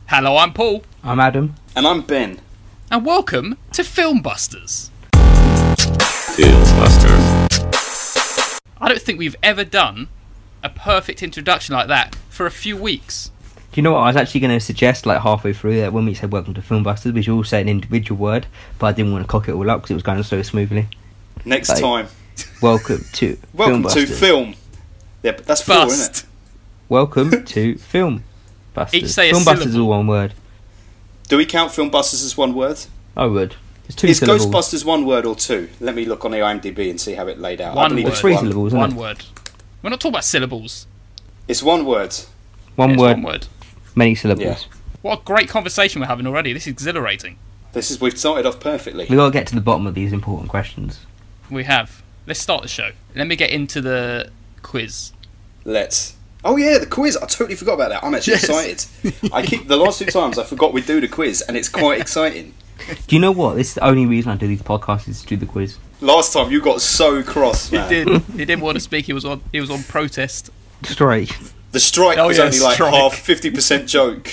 Hello, I'm Paul. I'm Adam. And I'm Ben. And welcome to Filmbusters. Filmbusters. I don't think we've ever done a perfect introduction like that for a few weeks. Do you know what? I was actually going to suggest, like, halfway through that when we said welcome to Filmbusters, we should all say an individual word, but I didn't want to cock it all up because it was going so smoothly. Next Like, time. Welcome to Welcome to Filmbusters. film. Yeah, but that's four, isn't Bust. it? Welcome to Filmbusters. Each say a Filmbusters is syllable. all one word. Do we count Filmbusters as one word? I would. It's two Is syllables. Ghostbusters one word or two? Let me look on the IMDb and see how it laid out. I One believe word. it's Three one. syllables, isn't One it? word. We're not talking about syllables. It's one word. One It's word, one word. many syllables. Yeah. What a great conversation we're having already. This is exhilarating. We've started off perfectly. We've got to get to the bottom of these important questions. We have. Let's start the show. Let me get into the quiz. Let's. Oh yeah, the quiz. I totally forgot about that. I'm actually Yes. excited. The last 2 times I forgot we'd do the quiz, and it's quite exciting. Do you know what? This is the only reason I do these podcasts is to do the quiz. Last time you got so cross, He man. did. He didn't want to speak. He was on protest. Straight. The strike Oh, was yeah, only like strike. half 50% joke.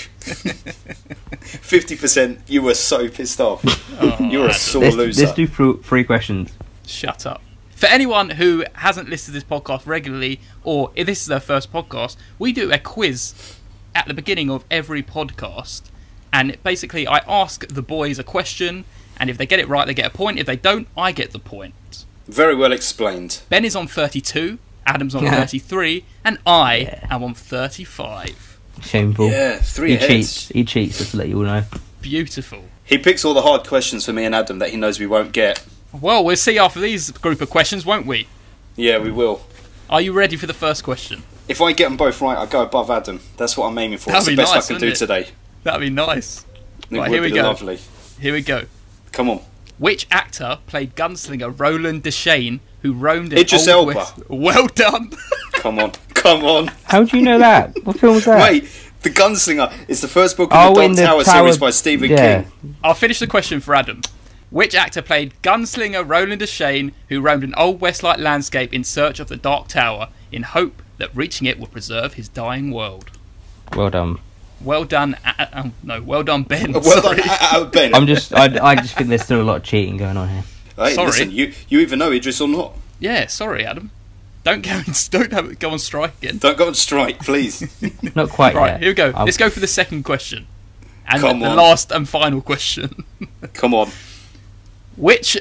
50% you were so pissed off. Oh, You were a Adam. sore loser. Let's do three questions. Shut up. For anyone who hasn't listened to this podcast regularly, or if this is their first podcast, we do a quiz at the beginning of every podcast. And basically, I ask the boys a question, and if they get it right, they get a point. If they don't, I get the point. Very well explained. Ben is on 32, Adam's on 33, and I am on 35. Shameful. Yeah, three He heads. cheats. He cheats, just to let you all know. Beautiful. He picks all the hard questions for me and Adam that he knows we won't get. Well, we'll see after these group of questions, won't we? Yeah, we will. Are you ready for the first question? If I get them both right, I go above Adam. That's what I'm aiming for. That'd It's the be best nice, I can do wouldn't it? today. That'd be nice. It Right, would here we be go. lovely. Here we go. Come on. Which actor played gunslinger Roland Deschain, who roamed in Idris Old Elba. West? Well done. Come on. Come on. How do you know that? What film was that? Wait, The Gunslinger is the first book Oh, in the in Dark the Tower Tower- series by Stephen yeah. King. I'll finish the question for Adam. Which actor played gunslinger Roland Deschain, who roamed an Old West-like landscape in search of the Dark Tower, in hope that reaching it would preserve his dying world? Well done. Well done. Well done, Ben. Well Sorry. done, Ben. I just think there's still a lot of cheating going on here. Hey, Sorry. listen, you even know Idris or not? Yeah, sorry, Adam. Don't go on strike again. Don't go on strike, please. Not quite Right, yet. here we go. I'll- Let's go for the second question. And Come the on. last and final question. Come on. Which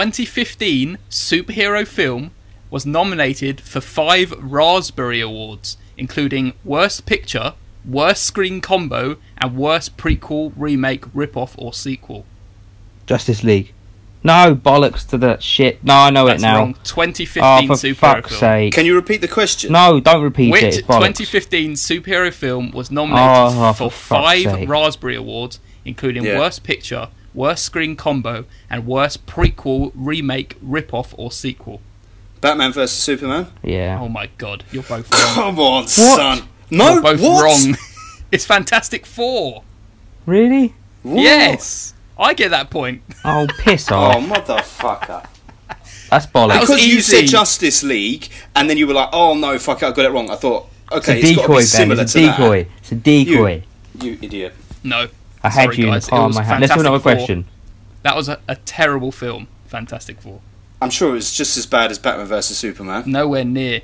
2015 superhero film was nominated for 5 Raspberry Awards, including Worst Picture, Worst Screen Combo, and Worst Prequel, Remake, Rip-Off, or Sequel? Justice League. No, bollocks to that shit. No, I know That's it now. wrong. 2015 Oh, for superhero fuck's film. sake. Can you repeat the question? No, don't repeat Which it. It's bollocks. 2015 superhero film was nominated Oh, for for fuck's 5 sake. Raspberry Awards, including Yeah. Worst Picture, Worst Screen Combo, and Worst Prequel, Remake, Rip-Off, or Sequel? Batman vs Superman? Yeah. Oh my god, you're both wrong. Come on, son. No, You're both what? wrong. It's Fantastic Four. Really? What? Yes, I get that point. Oh, piss Oh, off. motherfucker. That's bollocks. That was Because you easy. said Justice League, and then you were like, oh no, fuck it, I got it wrong. I thought, It's okay, a it's got to decoy, be Ben. similar It's a to decoy. It's a decoy. that. You idiot. No, I had sorry, you in guys, the palm it of was my hand. Let's do Fantastic another Four. question. That was a terrible film, Fantastic Four. I'm sure it was just as bad as Batman vs Superman. Nowhere near.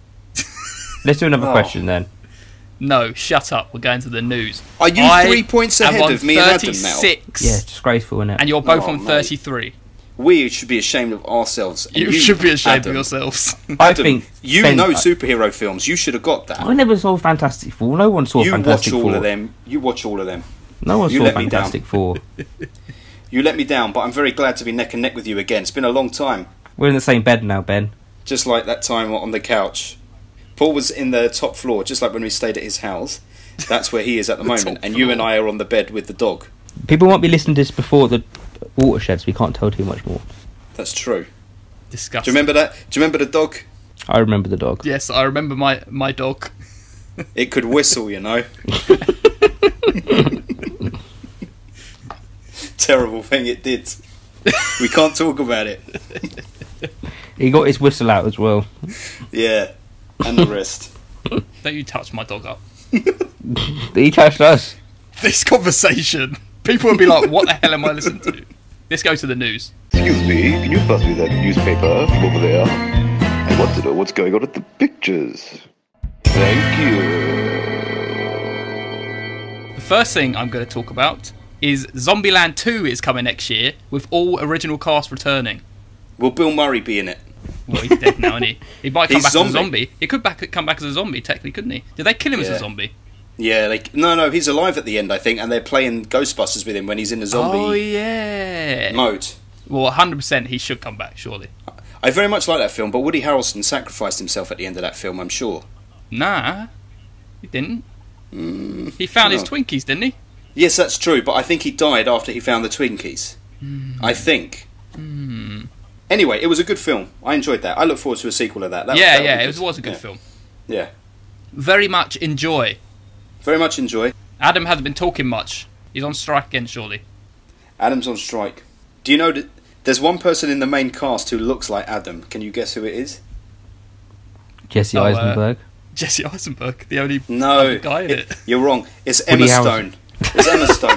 Let's do another Oh. question then. No, shut up. We're going to the news. Are you I 3 points am ahead on of me and Adam now? 36, Yeah, it's disgraceful, isn't it? and you're both Oh, on mate. 33. We should be ashamed of ourselves. And You should be ashamed Adam, of yourselves. I Adam, think you Ben- know superhero films. You should have got that. I never saw Fantastic Four. No one saw You Fantastic watch all Four. of them. You watch all of them. No one You saw let me down. Fantastic Four. You let me down, but I'm very glad to be neck and neck with you again. It's been a long time. We're in the same bed now, Ben. Just like that time on the couch. Paul was in the top floor, just like when we stayed at his house. That's where he is at the moment. top And you floor. and I are on the bed with the dog. People won't be listening to this before the watershed, so we can't tell too much more. That's true. Do Disgusting. you remember that? Do you remember the dog? I remember the dog. Yes, I remember my dog. It could whistle, you know. Terrible thing it did. We can't talk about it. He got his whistle out as well. Yeah, and the rest. Don't you touch my dog up. He touched us. this conversation, people would be like, what the hell am I listening to? Let's go to the news. Excuse me, can you pass me that newspaper from over there? I want to know what's going on at the pictures. Thank you. The first thing I'm going to talk about is Zombieland 2 is coming next year with all original cast returning. Will Bill Murray be in it? Well, he's dead now, isn't he? He might come He's back as a zombie. zombie. He could come back as a zombie, technically, couldn't he? Did they kill him as a Yeah. zombie? Yeah, no, he's alive at the end, I think, and they're playing Ghostbusters with him when he's in the zombie Oh, yeah. mode. Well, 100% he should come back, surely. I very much like that film, but Woody Harrelson sacrificed himself at the end of that film, I'm sure. Nah, he didn't. He found his no. Twinkies, didn't he? Yes, that's true, but I think he died after he found the Twinkies. I think. Anyway, it was a good film. I enjoyed that. I look forward to a sequel of that. Yeah, that it would be was a good Yeah. film. Yeah. Very much enjoy. Very much enjoy. Adam hasn't been talking much. He's on strike again, surely. Adam's on strike. Do you know that there's one person in the main cast who looks like Adam? Can you guess who it is? Jesse Eisenberg. Jesse Eisenberg, the only No, other guy in it. you're wrong. It's Emma Woody Harrelson. Stone. It's Emma Stone.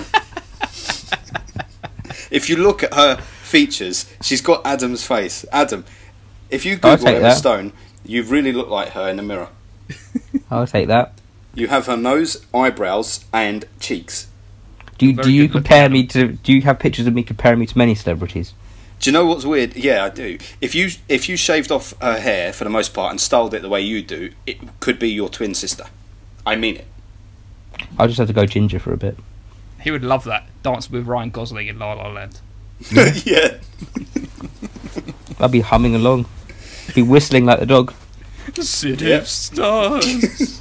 If you look at her features, she's got Adam's face. Adam, if you I'll Google take Emma that. Stone, you really look like her in the mirror. I'll take that. You have her nose, eyebrows, and cheeks. Do Very you good looking compare Adam. me to? Do you have pictures of me comparing me to many celebrities? Do you know what's weird? Yeah, I do. If you shaved off her hair for the most part and styled it the way you do, it could be your twin sister. I mean it. I'll just have to go ginger for a bit. He would love that. Dance with Ryan Gosling in La La Land. Yeah. I'll be humming along, be whistling like the dog. City Yeah. of Stars.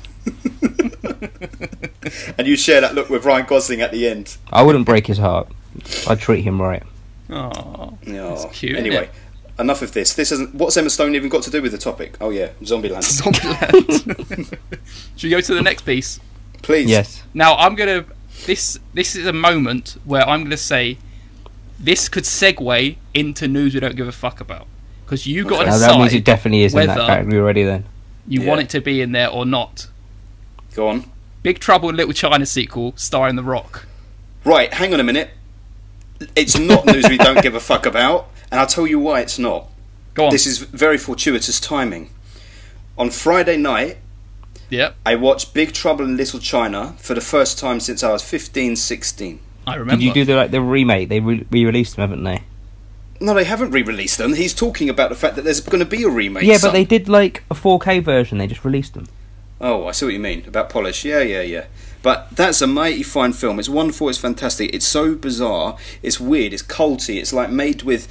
And you share that look with Ryan Gosling at the end. I wouldn't break his heart. I'd treat him right. Aww. Oh, That's cute, anyway, isn't enough of this. This isn't. What's Emma Stone even got to do with the topic? Oh yeah, Zombieland. Zombieland. Should we go to the next piece? Please. Yes. Now I'm gonna. This is a moment where I'm gonna say this could segue into news we don't give a fuck about because you got to Okay. Now, that means it decide definitely is in that whether category already. Then you Yeah. want it to be in there or not. Go on. Big Trouble in Little China sequel starring The Rock. Right. Hang on a minute. It's not news we don't give a fuck about, and I'll tell you why it's not. Go on. This is very fortuitous timing. On Friday night, Yep, I watched Big Trouble in Little China for the first time since I was 15, 16. I remember. did you do the remake? They re-released them, haven't they? No, they haven't re-released them. He's talking about the fact that there's going to be a remake. Yeah, but son. they did like a 4K version. They just released them. Oh, I see what you mean about polish. Yeah. But that's a mighty fine film. It's wonderful. It's fantastic. It's so bizarre. It's weird. It's culty. It's like made with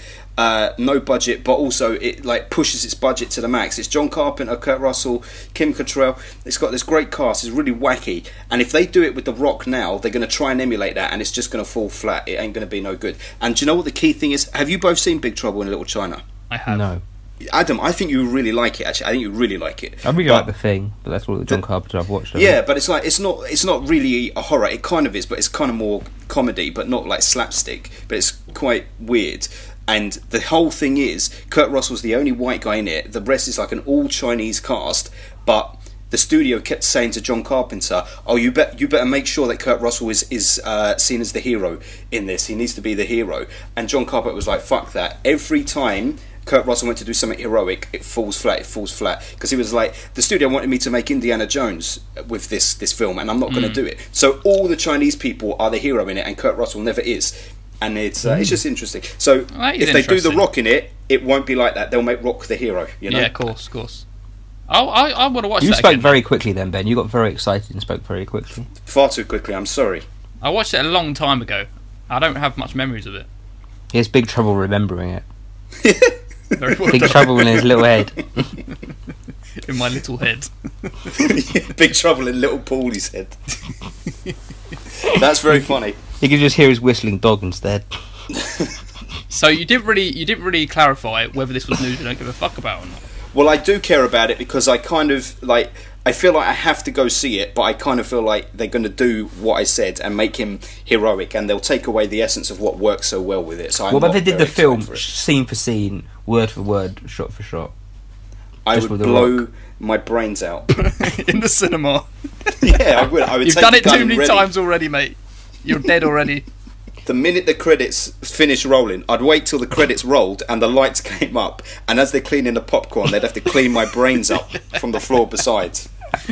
no budget, but also it like pushes its budget to the max. It's John Carpenter, Kurt Russell, Kim Cattrall. It's got this great cast. It's really wacky. And if they do it with The Rock now, they're going to try and emulate that, and it's just going to fall flat. It ain't going to be no good. And do you know what the key thing is? Have you both seen Big Trouble in Little China? I have. No, Adam, I think you really like it. Actually, I think you really like it. I really But- like the thing, but that's all the John Carpenter I've watched. Yeah, but it's like it's not really a horror. It kind of is, but it's kind of more comedy, but not like slapstick. But it's quite weird. And the whole thing is, Kurt Russell's the only white guy in it. The rest is like an all Chinese cast. But the studio kept saying to John Carpenter, "Oh, you better make sure that Kurt Russell is seen as the hero in this. He needs to be the hero." And John Carpenter was like, "Fuck that!" Every time Kurt Russell went to do something heroic, it falls flat. Because he was like, the studio wanted me to make Indiana Jones with this film, and I'm not going to do it. So all the Chinese people are the hero in it, and Kurt Russell never is. And it's just interesting. So That is if they do The interesting. Rock in it, it won't be like that. They'll make Rock the hero. You know? Yeah, of course. I want to watch You that spoke again. very quickly then, Ben. You got very excited and spoke very quickly. Far too quickly. I'm sorry. I watched it a long time ago. I don't have much memories of it. He has big trouble remembering it. Very well Big done. trouble in his little head. In my little head. Big Trouble in Little Paulie's head. That's very funny. You can just hear his whistling dog instead. So you didn't really clarify whether this was news you don't give a fuck about or not. Well, I do care about it because I kind of like. I feel like I have to go see it, but I kind of feel like they're going to do what I said and make him heroic, and they'll take away the essence of what works so well with it. So I'm What about not they did very the film excited for it. scene for scene, word for word, shot for shot? I just would with The blow Rock? my brains out. In the cinema. Yeah, I would. I would. You've take done the it gun too many ready. times already, mate. You're dead already. The minute the credits finished rolling, I'd wait till the credits rolled and the lights came up, and as they're cleaning the popcorn, they'd have to clean my brains up from the floor besides.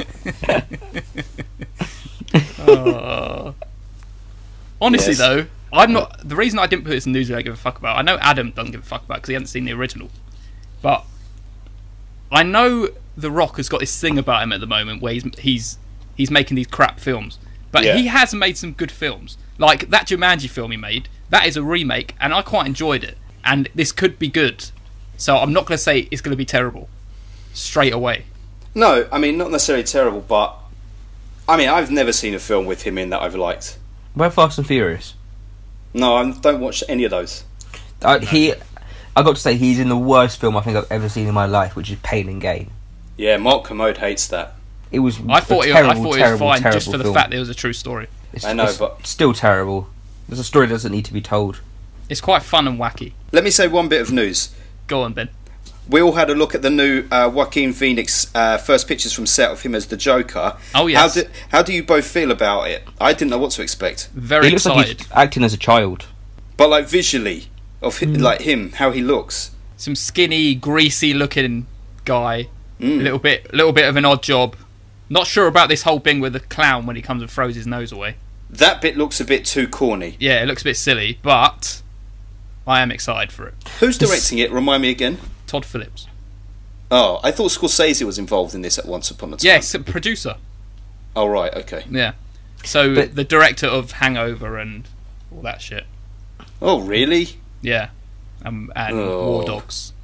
Honestly, Yes. though, I'm not. The reason I didn't put this in news I don't give a fuck about. I know Adam doesn't give a fuck about because he hasn't seen the original, but I know The Rock has got this thing about him at the moment where he's making these crap films, but Yeah. he has made some good films. Like that Jumanji film he made, that is a remake, and I quite enjoyed it. And this could be good, so I'm not going to say it's going to be terrible straight away. No, I mean, not necessarily terrible, but I mean, I've never seen a film with him in that I've liked. Where Fast and Furious? No, I don't watch any of those. I got to say, he's in the worst film I think I've ever seen in my life, which is Pain and Gain. Yeah, Mark Commode hates that. It was I thought a it was fine just for the film. fact that it was a true story. I know, it's but- still terrible. There's a story that doesn't need to be told. It's quite fun and wacky. Let me say one bit of news. Go on, Ben. We all had a look at the new Joaquin Phoenix first pictures from set of him as the Joker. Oh, yes. How do you both feel about it? I didn't know what to expect. Very He looks like excited. he's acting as a child. But like visually, of like him, how he looks. Some skinny, greasy-looking guy. Mm. Little bit of an odd job. Not sure about this whole thing with the clown when he comes and throws his nose away. That bit looks a bit too corny. Yeah, it looks a bit silly, but I am excited for it. Who's directing it? Remind me again. Todd Phillips. Oh, I thought Scorsese was involved in this at once upon a time. Yes, producer. Oh, right, okay. Yeah. So But- the director of Hangover and all that shit. Oh, really? Yeah. And Oh. War Dogs.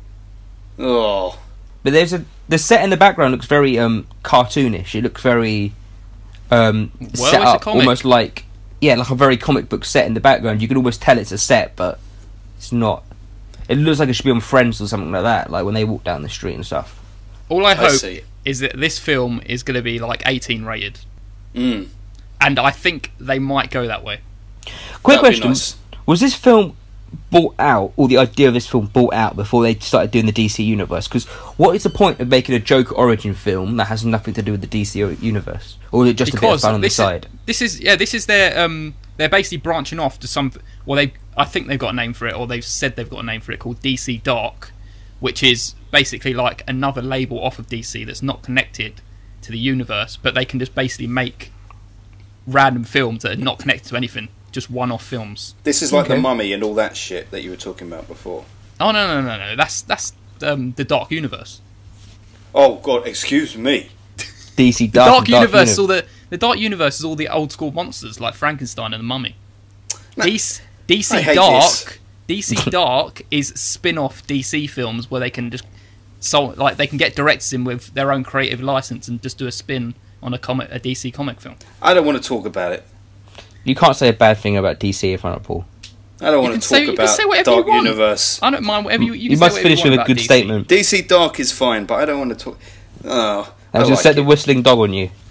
Oh. But the set in the background looks very cartoonish. It looks very set it's a up comic. almost like like a very comic book set in the background. You can almost tell it's a set, but it's not. It looks like it should be on Friends or something like that, like when they walk down the street and stuff. All I hope see. is that this film is going to be like 18 rated. Mm. And I think they might go that way. Quick That'd be question: nice. Was this film bought out, or the idea of this film bought out before they started doing the DC universe? Because what is the point of making a Joker origin film that has nothing to do with the DC universe, or is it just a bit of fun on the side? This is their they're basically branching off to some. Well, I think they've got a name for it, or they've said they've got a name for it called DC Dark, which is basically like another label off of DC that's not connected to the universe, but they can just basically make random films that are not connected to anything, just one-off films. This is like Okay. The Mummy and all that shit that you were talking about before. Oh no! That's the Dark Universe. Oh, God, excuse me. DC The Dark, Dark and Universe is Uni- all the Dark Universe is all the old school monsters like Frankenstein and the Mummy. No, DC I hate Dark DC Dark is spin-off DC films where they can just they can get directors in with their own creative license and just do a spin on a DC comic film. I don't want to talk about it. You can't say a bad thing about DC in front of Paul. I don't want can to say- talk you can about say whatever you Dark want. Universe. I don't mind whatever you You can say must whatever finish you with want a good about DC. statement. DC Dark is fine, but I don't want to talk... Oh, I was going to set the whistling dog on you.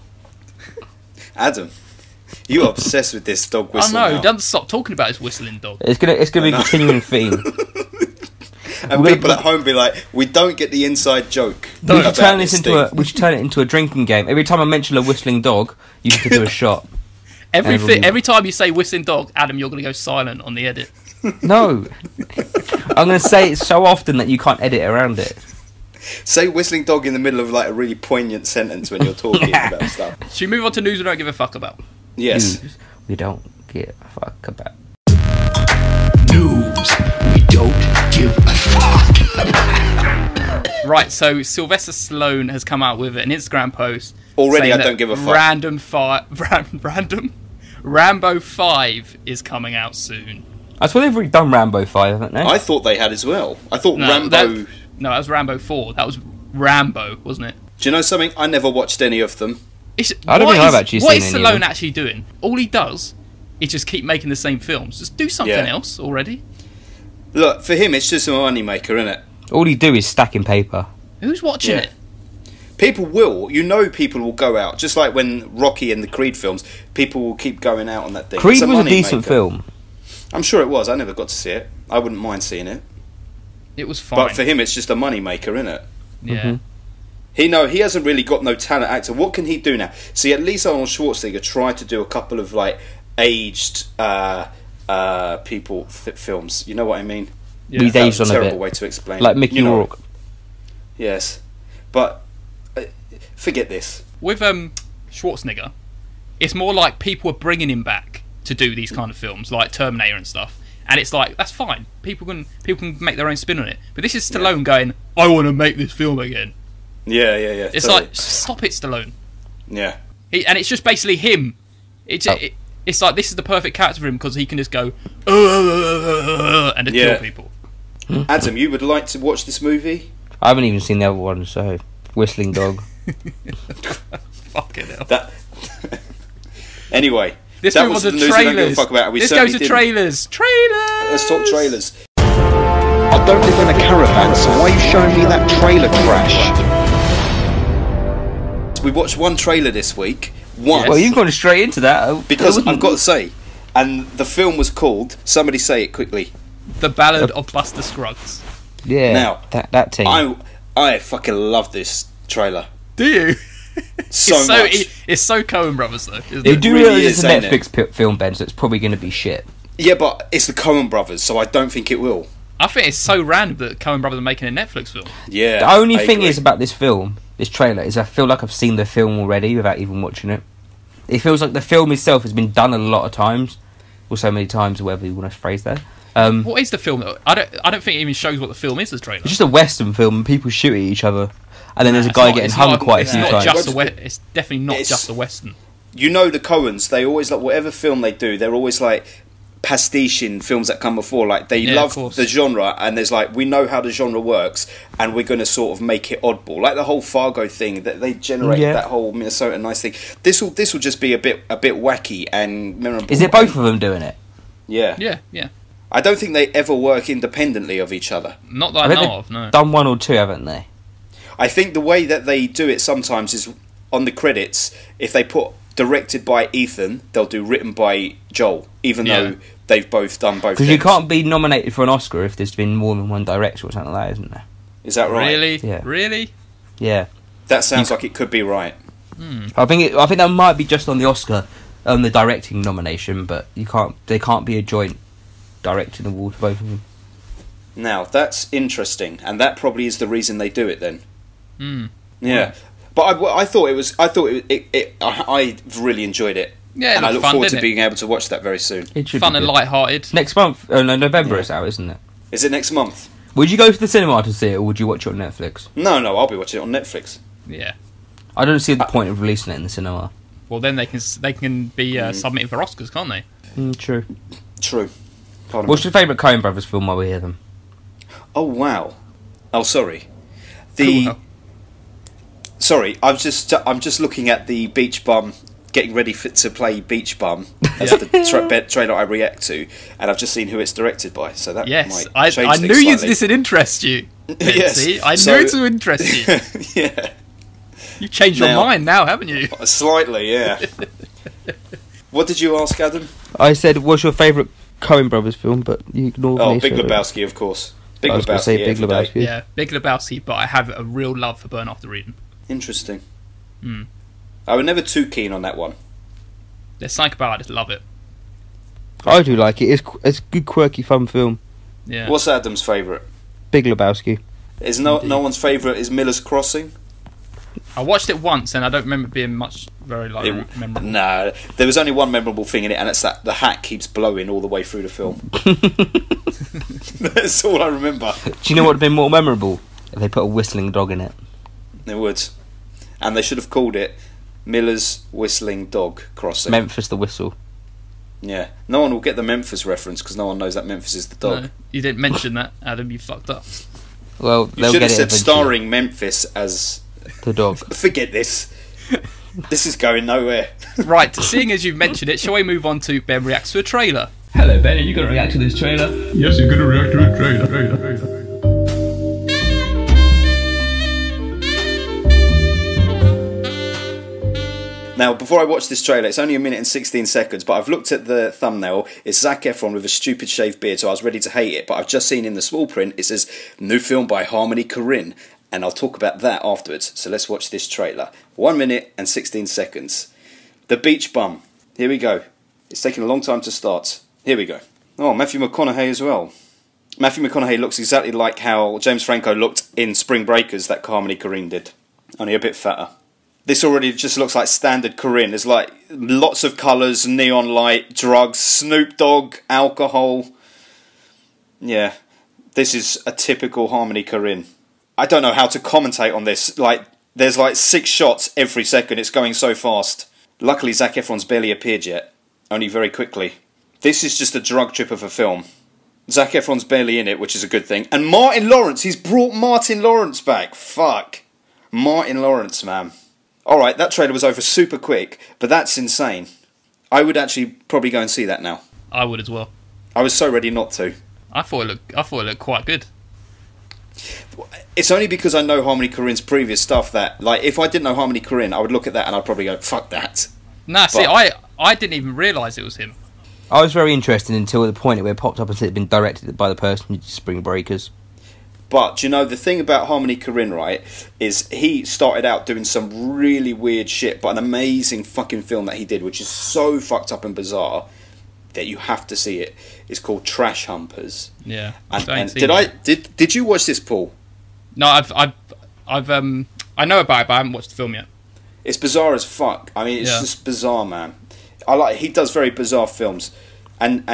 Adam, you're obsessed with this dog Oh whistle no, now. don't stop talking about his whistling dog. It's gonna be a know. continuing theme. And We're people gonna- at home be like, we don't get the inside joke. We about should turn this this thing. we should turn it into a drinking game. Every time I mention a whistling dog, you have to do a shot. Every time you say whistling dog, Adam, you're going to go silent on the edit. No, I'm going to say it so often that you can't edit around it. Say whistling dog in the middle of like a really poignant sentence when you're talking about stuff. Should we move on to news we don't give a fuck about? Yes. News we don't give a fuck about. News we don't give a fuck. Right, so Sylvester Stallone has come out with an Instagram post. Already saying I that don't give a fuck. Rambo 5 is coming out soon. I swear they've already done Rambo 5, haven't they? I thought they had as well. I thought Rambo... that was Rambo 4. That was Rambo, wasn't it? Do you know something? I never watched any of them. I don't what think I've is- actually What seen is any of Stallone them. actually doing? All he does is just keep making the same films. Just do something Yeah. else already. Look, for him, it's just a money maker, isn't it? All he do is stacking paper. Who's watching Yeah. it? People will. You know people will go out. Just like when Rocky and the Creed films, people will keep going out on that thing. Creed It's was a money decent maker. film. I'm sure it was. I never got to see it. I wouldn't mind seeing it. It was fine. But for him, it's just a money maker, isn't it? Yeah. He hasn't really got no talent actor. What can he do now? See, at least Arnold Schwarzenegger tried to do a couple of like aged films. You know what I mean? Yeah. He's That aged was on a a terrible bit. way to explain. Like it. Mickey You know, Rourke. Yes, but forget this. With Schwarzenegger, it's more like people are bringing him back to do these kind of films, like Terminator and stuff. And it's like, that's fine. People can make their own spin on it. But this is Stallone going, I want to make this film again. Yeah. It's totally. like, stop it, Stallone. Yeah. And it's just basically him. It's like, this is the perfect character for him because he can just go, and just kill people. Adam, you would like to watch this movie? I haven't even seen the other one, so Whistling Dog. Fucking hell. Anyway, This that one was was the the news we don't give a trailers. fuck about. We This certainly goes to didn't. trailers. Trailers. Let's talk trailers. I don't live in a caravan, so why are you showing me that trailer trash? We watched one trailer this week. One. Yes. Well, you've gone straight into that. Because It I've got to say, and the film was called, somebody say it quickly. The Ballad of Buster Scruggs. Yeah, Now, that team. I fucking love this trailer Do you? so much. It's so Coen Brothers though. Isn't They it? do really realise is, it's a ain't Netflix film, Ben, so it's probably going to be shit. Yeah, but it's the Coen brothers, so I don't think it will. I think it's so random that Coen Brothers are making a Netflix film. Yeah. The only I thing agree. is about this film, this trailer, is I feel like I've seen the film already without even watching it. It feels like the film itself has been done a lot of times, or so many times, or whatever you want to phrase that. What is the film though? I don't think it even shows what the film is. This trailer. It's just a Western film, and people shoot at each other, and then there's a It's guy not- getting it's hung not- quite a it's few not times. just it's definitely not It's- just a Western. You know the Coens, they always, like, whatever film they do, they're always like pastiching films that come before. Like, they Yeah, of love course. the genre, and there's like, we know how the genre works, and we're going to sort of make it oddball. Like the whole Fargo thing, that they generate Yeah. that whole Minnesota Nice thing. This will just be a bit wacky and memorable. Is it both of them doing it? Yeah. Yeah. I don't think they ever work independently of each other. Not that I think know they've of. No. done one or two, haven't they? I think the way that they do it sometimes is on the credits, if they put directed by Ethan, they'll do written by Joel, even Yeah. though they've both done both Because you things. can't be nominated for an Oscar if there's been more than one director or something like that, isn't there? Is that right? Really? Yeah. Really? Yeah. That sounds like it could be right. I think that might be just on the Oscar, the directing nomination, but they can't be a joint directing award for both of them. Now, that's interesting, and that probably is the reason they do it then. Mm. Yeah. But I thought it was. I really enjoyed it. Yeah, it and I looked look fun, forward to didn't it? being able to watch that very soon. It should Fun be and good. light-hearted. Next month, no, November Yeah. it's out, isn't it? Is it next month? Would you go to the cinema to see it, or would you watch it on Netflix? No, I'll be watching it on Netflix. Yeah. I don't see the point of releasing it in the cinema. Well, then they can be submitting for Oscars, can't they? True. True. Pardon What's me. your favourite Coen Brothers film while we hear them? Oh wow. Oh sorry. The Cool. sorry. I'm just looking at the Beach Bum getting ready to play Beach Bum as Yeah. the trailer I react to, and I've just seen who it's directed by. So that Yes, might I change knew things slightly. this would interest you. Yes. See, I So- knew it would interest you. Yeah, You've changed your Now- mind now, haven't you? slightly. Yeah. What did you ask, Adam? I said, what's your favourite Coen Brothers film, but you ignored Oh, me. Big so- Lebowski, of course. Big I was going Lebowski. to say Big every day. Lebowski. Yeah, Big Lebowski, but I have a real love for Burn After Reading. Interesting. Hmm. I was never too keen on that one. There's something about it, I just love it. I do like it. It's a good, quirky, fun film. Yeah. What's Adam's favourite? Big Lebowski. Is no one's favourite is Miller's Crossing? I watched it once and I don't remember it being very memorable. Nah, there was only one memorable thing in it, and it's that the hat keeps blowing all the way through the film. That's all I remember. Do you know what would have been more memorable? If they put a whistling dog in it. It would, and they should have called it Miller's Whistling Dog Crossing. Memphis the Whistle. Yeah, no one will get the Memphis reference because no one knows that Memphis is the dog. No, you didn't mention that, Adam. You fucked up. Well, You they'll should get have it said eventually. starring Memphis as. The dog. Forget this. This is going nowhere. Right, seeing as you've mentioned it, shall we move on to Ben reacts to a trailer? Hello, Ben. Are you going to react to this trailer? Yes, you're going to react to a trailer. Now, before I watch this trailer, it's only 1 minute and 16 seconds, but I've looked at the thumbnail. It's Zac Efron with a stupid shaved beard, so I was ready to hate it. But I've just seen in the small print, it says, new film by Harmony Korine. And I'll talk about that afterwards. So let's watch this trailer. 1 minute and 16 seconds. The Beach Bum. Here we go. It's taking a long time to start. Here we go. Oh, Matthew McConaughey as well. Matthew McConaughey looks exactly like how James Franco looked in Spring Breakers that Harmony Korine did, only a bit fatter. This already just looks like standard Korine. There's like lots of colours, neon light, drugs, Snoop Dogg, alcohol. Yeah, this is a typical Harmony Korine. I don't know how to commentate on this. Like, there's like 6 shots every second. It's going so fast. Luckily, Zac Efron's barely appeared yet, only very quickly. This is just a drug trip of a film. Zac Efron's barely in it, which is a good thing. And Martin Lawrence, he's brought Martin Lawrence back. Fuck. Martin Lawrence, man. Alright, that trailer was over super quick, but that's insane. I would actually probably go and see that now. I would as well. I was so ready not to. I thought it looked quite good. It's only because I know Harmony Korine's previous stuff that, like, if I didn't know Harmony Korine, I would look at that and I'd probably go, fuck that. Nah, see, I didn't even realise it was him. I was very interested until the point where it popped up and said it had been directed by the person who did Spring Breakers. But, you know, the thing about Harmony Korine, right, is he started out doing some really weird shit, but an amazing fucking film that he did, which is so fucked up and bizarre that you have to see it. It's called Trash Humpers. Yeah. Did you watch this, Paul? No, I know about it, but I haven't watched the film yet. It's bizarre as fuck. I mean, it's just bizarre, man. He does very bizarre films, and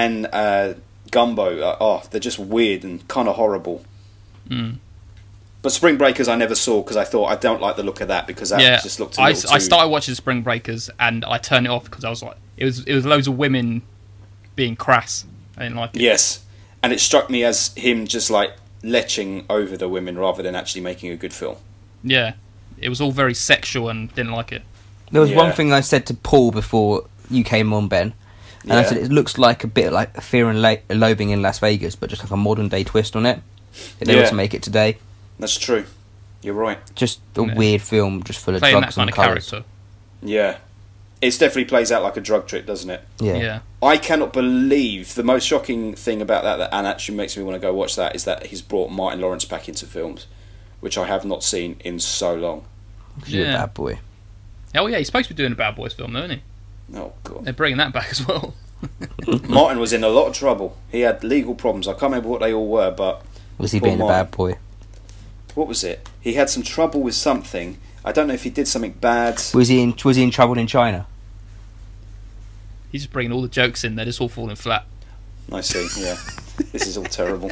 Gumbo. They're just weird and kind of horrible. Mm. But Spring Breakers I never saw because I thought I don't like the look of that because that just looked a little too... I started watching Spring Breakers and I turned it off because I was like, it was loads of women being crass. I didn't like it. Yes, and it struck me as him just like leching over the women rather than actually making a good film. Yeah, it was all very sexual and didn't like it. There was one thing I said to Paul before you came on, Ben, and I said it looks like a bit like Fear and Loathing in Las Vegas, but just like a modern day twist on it. If they were to make it today. That's true. You're right. Just a weird film, just full of playing drugs that kind and of colours. character. Yeah. It definitely plays out like a drug trip, doesn't it? Yeah. I cannot believe the most shocking thing about that, and actually makes me want to go watch that, is that he's brought Martin Lawrence back into films, which I have not seen in so long. Because you're a bad boy. Oh yeah, he's supposed to be doing a Bad Boys film, though, isn't he? Oh god. They're bringing that back as well. Martin was in a lot of trouble. He had legal problems. I can't remember what they all were, but... Was he being a bad boy? What was it? He had some trouble with something. I don't know if he did something bad. Was he in trouble in China? He's just bringing all the jokes in. They're just all falling flat. I see, yeah. This is all terrible.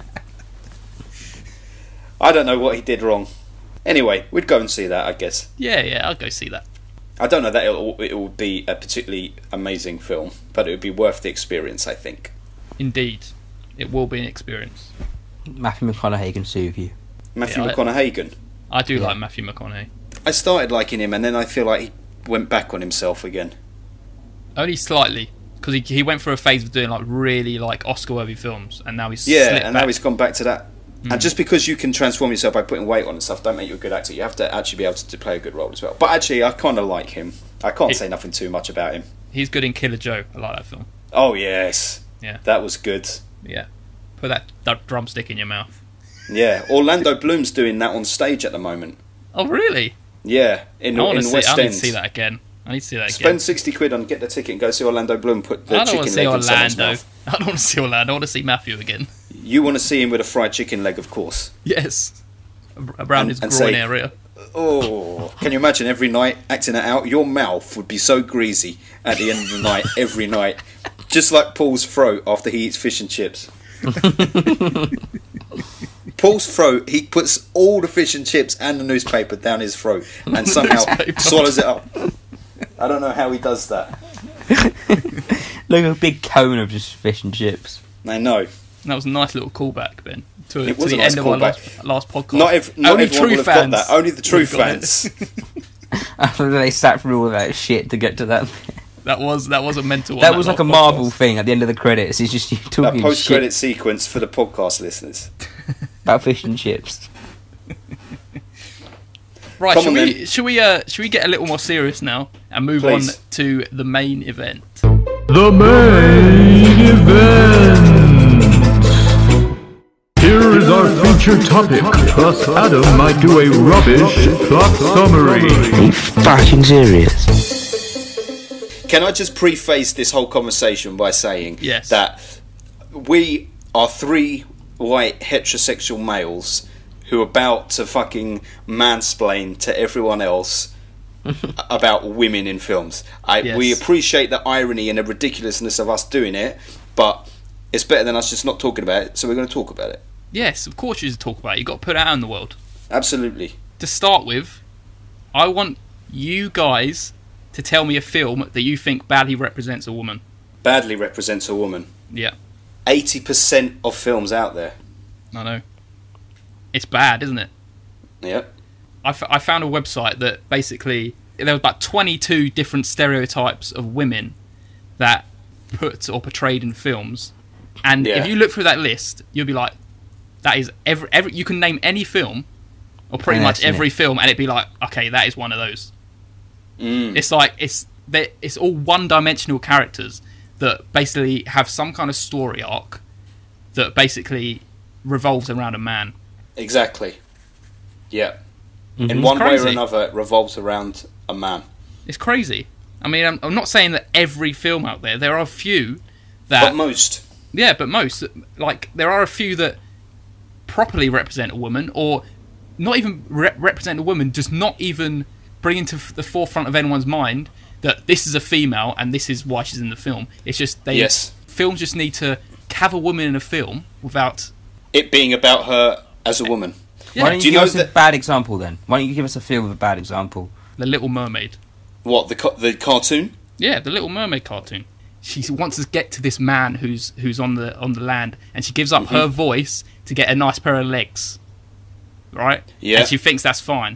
I don't know what he did wrong. Anyway, we'd go and see that, I guess. Yeah, I'll go see that. I don't know that it would be a particularly amazing film, but it would be worth the experience, I think. Indeed. It will be an experience. Matthew McConaughey can soothe you. Matthew McConaughey. I do like Matthew McConaughey. I started liking him, and then I feel like he went back on himself again. Only slightly, because he went through a phase of doing like really like Oscar-worthy films, and now he's now he's gone back to that. And just because you can transform yourself by putting weight on and stuff, don't make you a good actor. You have to actually be able to play a good role as well. But actually, I kind of like him. I can't say nothing too much about him. He's good in Killer Joe. I like that film. Oh yes, yeah, that was good. Yeah, put that drumstick in your mouth. Yeah, Orlando Bloom's doing that on stage at the moment. Oh really? Yeah, in West End. I need to see that again. Spend 60 quid on get the ticket and go see Orlando Bloom put the chicken leg in someone's mouth. I don't want to see Orlando. I want to see Matthew again. You want to see him with a fried chicken leg, of course. Yes, around his groin area. Oh, can you imagine every night acting it out? Your mouth would be so greasy at the end of the night, every night, just like Paul's throat after he eats fish and chips. Paul's throat, he puts all the fish and chips and the newspaper down his throat and somehow swallows it up. I don't know how he does that. Like a big cone of just fish and chips. I know. That was a nice little callback, Ben, to It the was a end nice of our callback. last podcast. Not Only everyone true would have fans. got that. Only the true would have got fans. After they sat through all that shit to get to that. That was a mental one. That was like a last Marvel podcast. thing at the end of the credits. It's just you That talking post-credit shit sequence for the podcast listeners. about fish and chips. Right, Come on, should we get a little more serious now and move Please. on to the main event? The main event. Here is our featured topic, plus Adam might do a rubbish plot summary. Are you fucking serious? can I just preface this whole conversation by saying that we are 3 white heterosexual males who are about to fucking mansplain to everyone else about women in films. We appreciate the irony and the ridiculousness of us doing it, but it's better than us just not talking about it, so we're going to talk about it. Yes, of course you should talk about it. You've got to put it out in the world. Absolutely. To start with, I want you guys to tell me a film that you think badly represents a woman. Badly represents a woman? Yeah. 80% of films out there. I know. It's bad, isn't it? Yep. I found a website that basically there was about 22 different stereotypes of women that put or portrayed in films, and if you look through that list, you'll be like, that is every you can name any film or pretty much every film, and it'd be like, okay, that is one of those. It's like it's all one-dimensional characters that basically have some kind of story arc that basically revolves around a man. Exactly. Yeah. In one way or another, it revolves around a man. It's crazy. I mean, I'm not saying that every film out there. There are a few that... But most. Yeah, but most. Like, there are a few that properly represent a woman, or not even represent a woman, just not even bring into the forefront of anyone's mind that this is a female and this is why she's in the film. It's just... Films just need to have a woman in a film without... it being about her as a woman. Yeah. Why don't you give us a bad example then? Why don't you give us a film with a bad example? The Little Mermaid. What, the cartoon? Yeah, the Little Mermaid cartoon. She wants to get to this man who's on the land, and she gives up her voice to get a nice pair of legs, right? Yeah. And she thinks that's fine.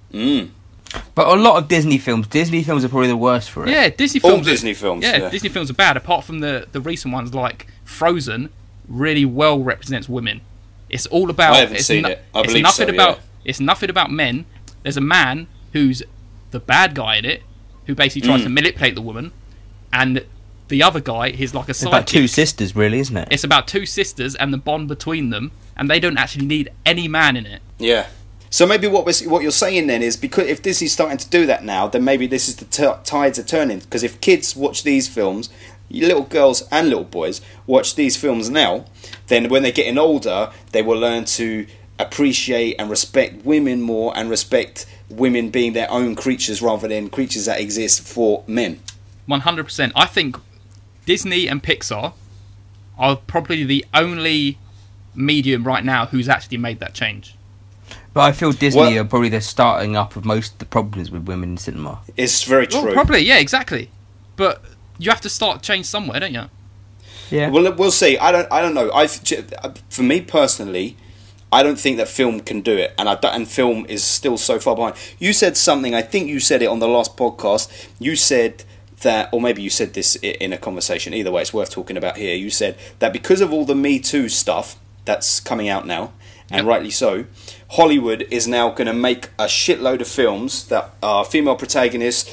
But a lot of Disney films are probably the worst for it. Yeah, Disney films. All Disney films. Yeah, Disney films are bad. Apart from the recent ones like Frozen, really well represents women. It's all about... I haven't seen it. I believe so, It's nothing about men. There's a man who's the bad guy in it, who basically tries to manipulate the woman, and the other guy is like a sidekick. It's about 2 sisters, really, isn't it? It's about 2 sisters and the bond between them, and they don't actually need any man in it. Yeah. So maybe what you're saying then is, because if Disney's starting to do that now, then maybe this is the tides are turning. Because if kids watch these films, little girls and little boys watch these films now, then when they're getting older, they will learn to appreciate and respect women more, and respect women being their own creatures rather than creatures that exist for men. 100%. I think Disney and Pixar are probably the only medium right now who's actually made that change. But I feel Disney are probably the starting up of most of the problems with women in cinema. It's very true. Well, probably, yeah, exactly. But you have to start change somewhere, don't you? Yeah. Well, we'll see. I don't know. For me personally, I don't think that film can do it, and film is still so far behind. You said something. I think you said it on the last podcast. You said that, or maybe you said this in a conversation. Either way, it's worth talking about here. You said that because of all the Me Too stuff that's coming out now, and rightly so, Hollywood is now going to make a shitload of films that are female protagonists,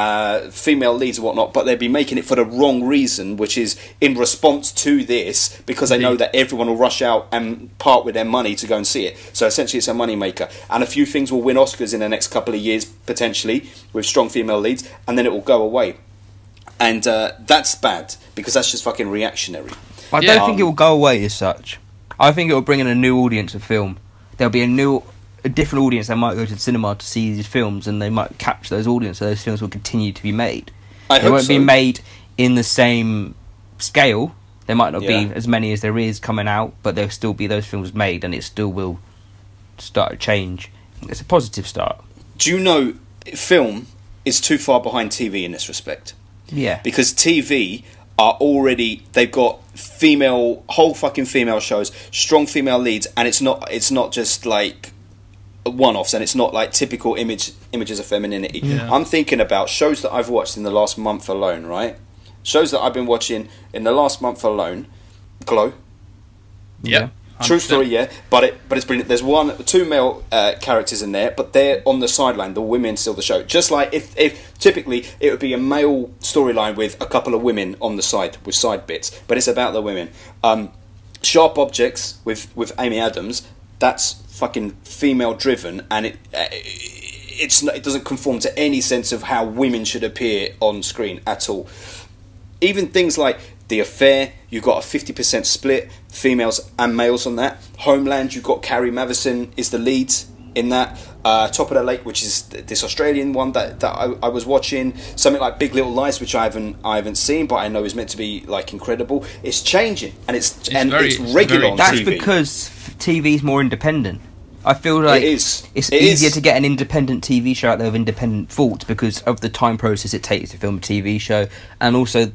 female leads and whatnot, but they'll be making it for the wrong reason, which is in response to this, because they know that everyone will rush out and part with their money to go and see it. So essentially it's a money maker, and a few things will win Oscars in the next couple of years potentially with strong female leads, and then it will go away, and that's bad, because that's just fucking reactionary. I don't think it will go away as such. I think it will bring in a new audience of film. There'll be a different audience that might go to the cinema to see these films, and they might capture those audiences, so those films will continue to be made. They won't be made in the same scale. There might not be as many as there is coming out, but there'll still be those films made, and it still will start to change. It's a positive start. Do you know, film is too far behind TV in this respect? Yeah. Because TV are already, they've got whole fucking female shows, strong female leads, and it's not just like one-offs, and it's not like typical images of femininity. Yeah. I'm thinking about shows that I've watched in the last month alone, right? Shows that I've been watching in the last month alone. Glow. Yeah. True story, yeah, but it's brilliant. There's 2 male characters in there, but they're on the sideline. The women steal the show. Just like if typically it would be a male storyline with a couple of women on the side with side bits, but it's about the women. Sharp Objects with Amy Adams. That's fucking female driven, and it doesn't conform to any sense of how women should appear on screen at all. Even things like The Affair, you've got a 50% split, females and males on that. Homeland, you've got Carrie Mathison is the lead in that. Top of the Lake, which is this Australian one that I was watching. Something like Big Little Lies, which I haven't seen, but I know is meant to be like incredible. It's changing, and it's regular on TV. That's because TV's more independent. I feel like it's easier to get an independent TV show out there with independent thoughts because of the time process it takes to film a TV show, and also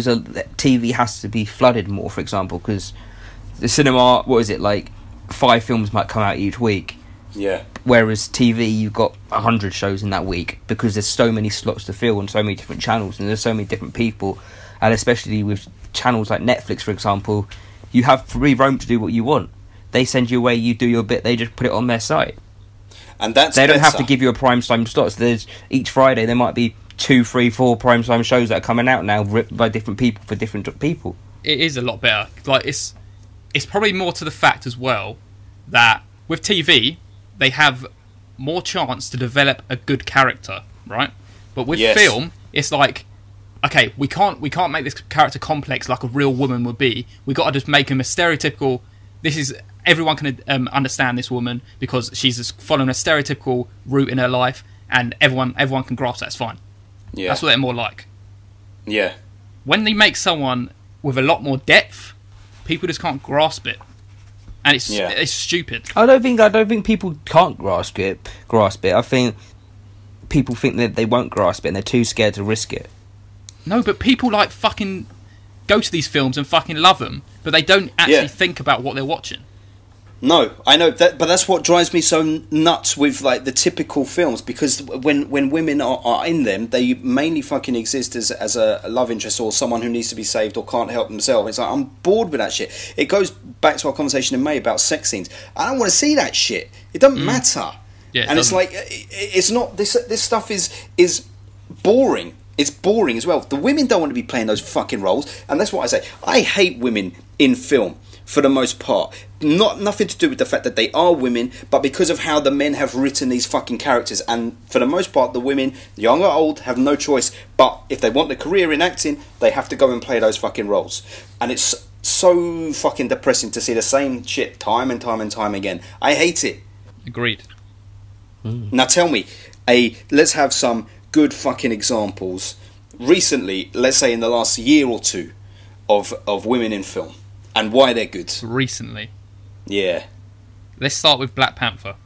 TV has to be flooded more, for example, because the cinema, what is it, like 5 films might come out each week. Yeah. Whereas TV, you've got 100 shows in that week because there's so many slots to fill on so many different channels and there's so many different people, and especially with channels like Netflix, for example, you have free roam to do what you want. They send you away, you do your bit, they just put it on their site. And they don't have to give you a prime time slot. So there's each Friday there might be 2, 3, 4 prime time shows that are coming out now, written by different people for different people. It is a lot better. Like it's probably more to the fact as well that with TV they have more chance to develop a good character, right? But with film, it's like, okay, we can't make this character complex like a real woman would be. We got to just make him a stereotypical. Everyone can understand this woman because she's just following a stereotypical route in her life, and everyone can grasp that's fine. Yeah, that's what they're more like. Yeah. When they make someone with a lot more depth, people just can't grasp it. And it's stupid. I don't think people can't grasp it. I think people think that they won't grasp it and they're too scared to risk it. No, but people like fucking go to these films and fucking love them, but they don't actually think about what they're watching. No, I know that, but that's what drives me so nuts with like the typical films, because when women are in them, they mainly fucking exist as a love interest or someone who needs to be saved or can't help themselves. It's like, I'm bored with that shit. It goes back to our conversation in May about sex scenes. I don't want to see that shit. It doesn't matter. Yeah, and it's like, it's not, this stuff is boring. It's boring as well. The women don't want to be playing those fucking roles, and that's what I say. I hate women in film for the most part. Nothing to do with the fact that they are women, but because of how the men have written these fucking characters. And for the most part, the women, young or old, have no choice. But if they want a career in acting, they have to go and play those fucking roles. And it's so fucking depressing to see the same shit time and time and time again. I hate it. Agreed. Now tell me, let's have some good fucking examples recently, let's say in the last year or two, of women in film and why they're good. Recently? Yeah. Let's start with Black Panther.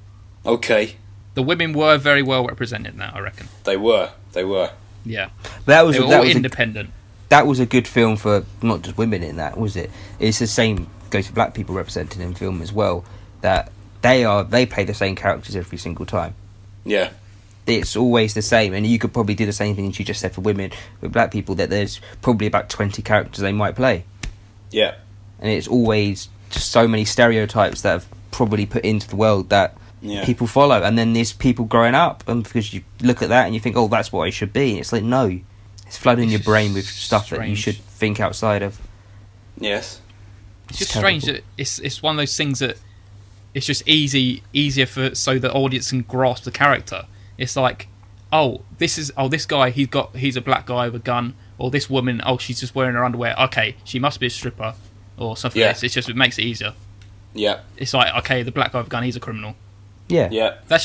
Okay. The women were very well represented now, I reckon. They were. Yeah. That was independent. That was a good film for not just women in that, was it? It's the same goes for black people represented in film as well. That they play the same characters every single time. Yeah. It's always the same, and you could probably do the same thing as you just said for women with black people, that there's probably about 20 characters they might play. Yeah. And it's always just so many stereotypes that have probably put into the world that people follow, and then there's people growing up, and because you look at that and you think, oh, that's what I should be, and it's like, no, it's flooding your brain with stuff strange. That you should think outside of. Yes. It's just strange that it's one of those things that it's just easier so the audience can grasp the character. It's like, this guy, he's a black guy with a gun, or this woman, she's just wearing her underwear. Okay, she must be a stripper, or something. Like this. It makes it easier. Yeah. It's like, okay, the black guy with a gun, he's a criminal. Yeah. Yeah. It's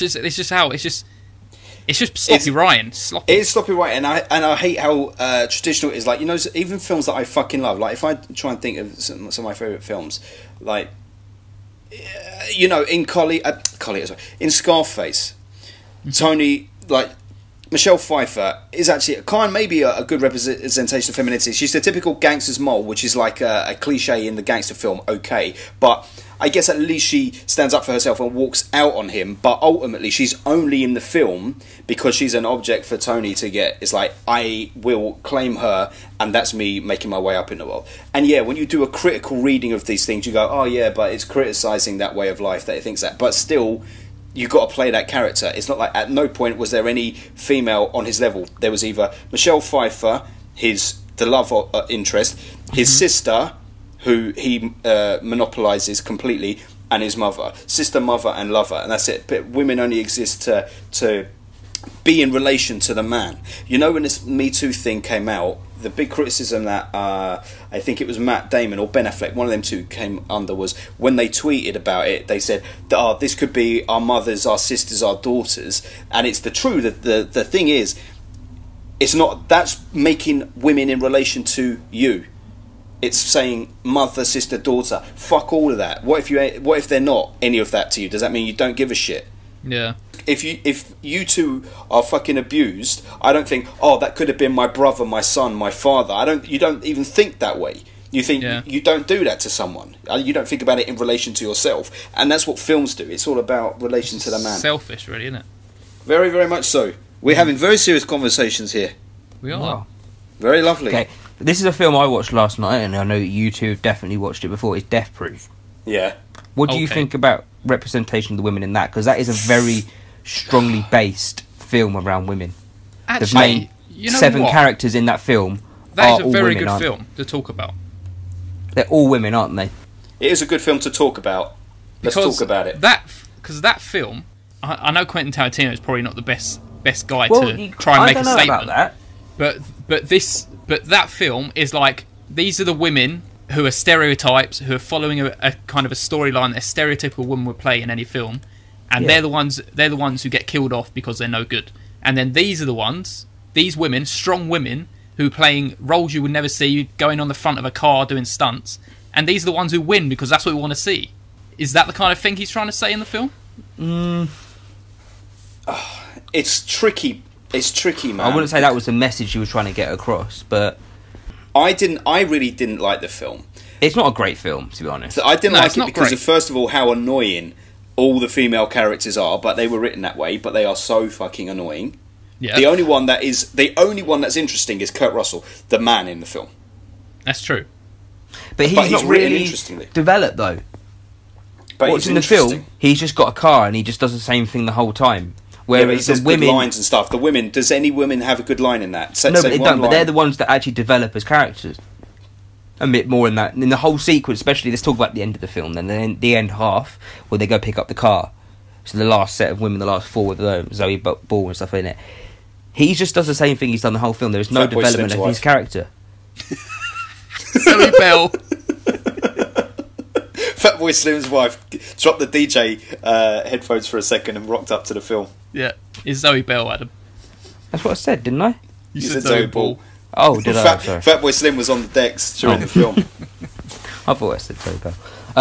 just sloppy writing. Sloppy. It's sloppy writing, and I hate how traditional it is. Like, even films that I fucking love. Like, if I try and think of some of my favourite films, like, in in Scarface, Tony, like, Michelle Pfeiffer is actually maybe a good representation of femininity. She's the typical gangster's mole, which is like a cliche in the gangster film, okay. But I guess at least she stands up for herself and walks out on him. But ultimately, she's only in the film because she's an object for Tony to get. It's like, I will claim her, and that's me making my way up in the world. And yeah, when you do a critical reading of these things, you go, oh yeah, but it's criticising that way of life that it thinks that. But still, you got to play that character. It's not like, at no point was there any female on his level. There was either Michelle Pfeiffer, the love interest, his sister, who he monopolises completely, and his mother, sister, mother, and lover, and that's it. But women only exist to be in relation to the man. You know, when this Me Too thing came out, the big criticism that I think it was Matt Damon or Ben Affleck, one of them two, came under was when they tweeted about it. They said, this could be our mothers, our sisters, our daughters, and it's the thing is, it's not. That's making women in relation to you. It's saying mother, sister, daughter. Fuck all of that. What if they're not any of that to you? Does that mean you don't give a shit? Yeah. If you two are fucking abused, I don't think, that could have been my brother, my son, my father. You don't even think that way. You think you don't do that to someone. You don't think about it in relation to yourself, and that's what films do. It's all about relation to the man. Selfish, really, isn't it? Very, very much so. We're having very serious conversations here. We are. Wow. Very lovely. Okay, this is a film I watched last night, and I know you two have definitely watched it before. It's Death Proof. Yeah. What do you think about representation of the women in that? Because that is a very strongly based film around women. Actually, the main you know 7 what? characters in that film That are is a all very women, good film to talk about. They're all women, aren't they? It is a good film to talk about. Let's talk about it. Because that film, I know Quentin Tarantino is probably not the best guy Well, to try and make a statement. About that. But that film is like, these are the women who are stereotypes, who are following a kind of a storyline that a stereotypical woman would play in any film, and they're the ones who get killed off because they're no good. And then these women, strong women, who are playing roles you would never see, going on the front of a car doing stunts, and these are the ones who win because that's what we want to see. Is that the kind of thing he's trying to say in the film? It's tricky. It's tricky, man. I wouldn't say that was the message he was trying to get across, but I really didn't like the film. it's not a great film, to be honest. I didn't like it because great. of, first of all, how annoying all the female characters are, but they were written that way, but they are so fucking annoying. Yeah. The only one that's interesting is Kurt Russell, the man in the film. That's true. But he's not written really interestingly. developed, though. But What's he's in the interesting. film, he's just got a car and he just does the same thing the whole time. Yeah, but Whereas he says the women, good lines and stuff. The women, does any women have a good line in that? no, but they don't. But they're the ones that actually develop as characters. A bit more in that, in the whole sequence, especially. Let's talk about the end of the film. Then the end half, where they go pick up the car. So the last set of women, the last 4 with Zoe Ball and stuff in it. He just does the same thing he's done the whole film. There is no Fatboy development Slim's of his wife. character. Zoe Bell. Fatboy Slim's wife dropped the DJ headphones for a second and rocked up to the film. Yeah, it's Zoe Bell, Adam. That's what I said, didn't I? You said Zoe Ball. Oh, did I? Sorry. Fatboy Slim was on the decks during the film. I thought I said Zoe Bell.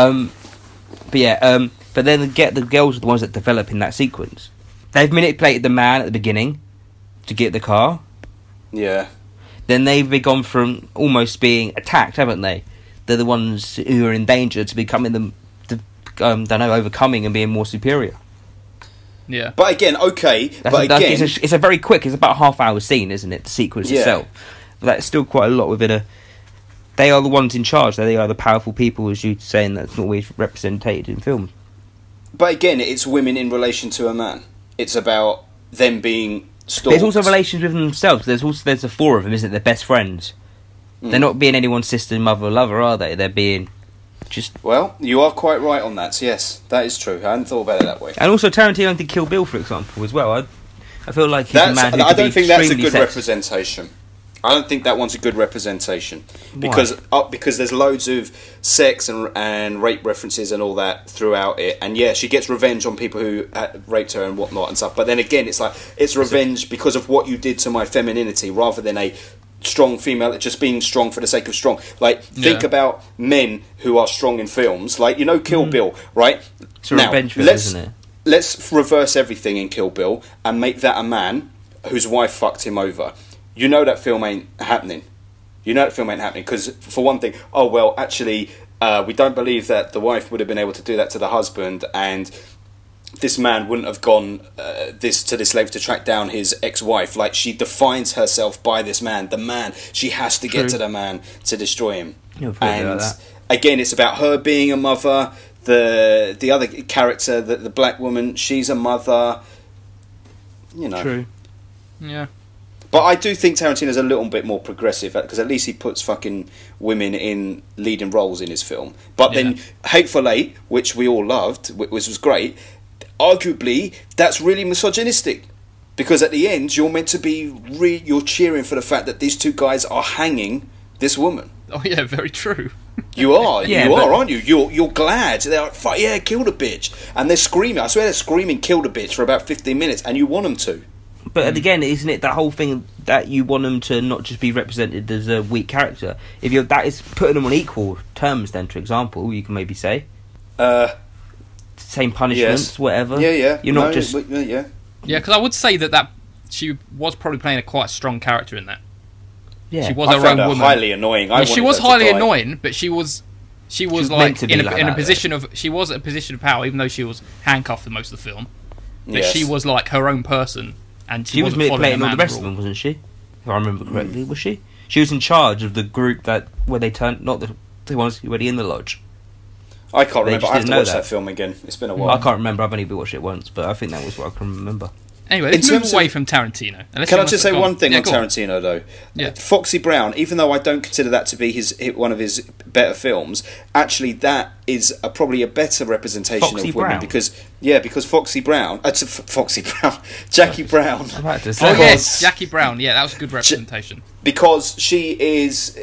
But then the girls are the ones that develop in that sequence. They've manipulated the man at the beginning to get the car. Yeah. Then they've gone from almost being attacked, haven't they? They're the ones who are in danger to becoming overcoming and being more superior. Yeah. But again, okay. It's a very quick. It's about a half-hour scene, isn't it? The sequence itself. But that's still quite a lot within a. They are the ones in charge. They are the powerful people, as you're saying. That's not always represented in film. But again, it's women in relation to a man. It's about them being stalked. There's also relations with themselves. There's the 4 of them, isn't it? They're best friends. They're not being anyone's sister, mother, or lover, are they? They're being just. Well, you are quite right on that. Yes, that is true. I hadn't thought about it that way. And also, Tarantino did Kill Bill, for example, as well. I feel like he's a man who I don't think that's a good sexist. representation. I don't think that one's a good representation because there's loads of sex and rape references and all that throughout it, and yeah, she gets revenge on people who raped her and whatnot and stuff. But then again, it's like it's revenge because of what you did to my femininity, rather than a strong female just being strong for the sake of strong. Like think about men who are strong in films, like Kill Bill, right? It's a revenge film, isn't it? Let's reverse everything in Kill Bill and make that a man whose wife fucked him over. That film ain't happening. Because, for one thing, actually, we don't believe that the wife would have been able to do that to the husband, and this man wouldn't have gone to this length to track down his ex-wife. Like, she defines herself by this man. The man, she has to get to the man to destroy him. And again, it's about her being a mother. The other character, the black woman, she's a mother. True. Yeah. But I do think Tarantino's a little bit more progressive because at least he puts fucking women in leading roles in his film. But then Hateful Eight, which we all loved, which was great, arguably that's really misogynistic. Because at the end, you're meant to be you're cheering for the fact that these two guys are hanging this woman. Oh yeah, very true. You are, Yeah, you but- are, aren't you? You're glad. They're like, fuck yeah, kill the bitch. And they're screaming. I swear they're screaming, kill the bitch for about 15 minutes, and you want them to. But again, isn't it that whole thing that you want them to not just be represented as a weak character? If you're that is putting them on equal terms, then, for example, you can maybe say same punishments, Yes. whatever. Yeah. You're not No, just yeah. Yeah, because I would say that she was probably playing a quite strong character in that. yeah. She was I her found own her woman. highly annoying. I mean, she wanted was her to highly die. annoying, but she was meant like to be in a, like in a that, position of she was at a position of power, even though she was handcuffed for most of the film. But Yes. she was like her own person, and She was wasn't following manipulating a all the man's rest of rule. them, wasn't she? If I remember correctly, was she? She was in charge of the group where they turned, not the ones who were in the lodge. I can't They remember. just I have didn't to know watch that. that film again. It's been a I while. can't remember. I've only watched it once, but I think that was what I can remember. Anyway, In let's move terms away of- from Tarantino. Unless Can you I want just to say go one thing Yeah, on go on. Tarantino, though? Yeah. Foxy Brown, even though I don't consider that to be one of his better films, actually that is probably a better representation Foxy of women Brown? because Foxy Brown, Foxy Brown, Jackie Brown, I'm about to Oh say. yes, Jackie Brown. Yeah, that was a good representation. because she is,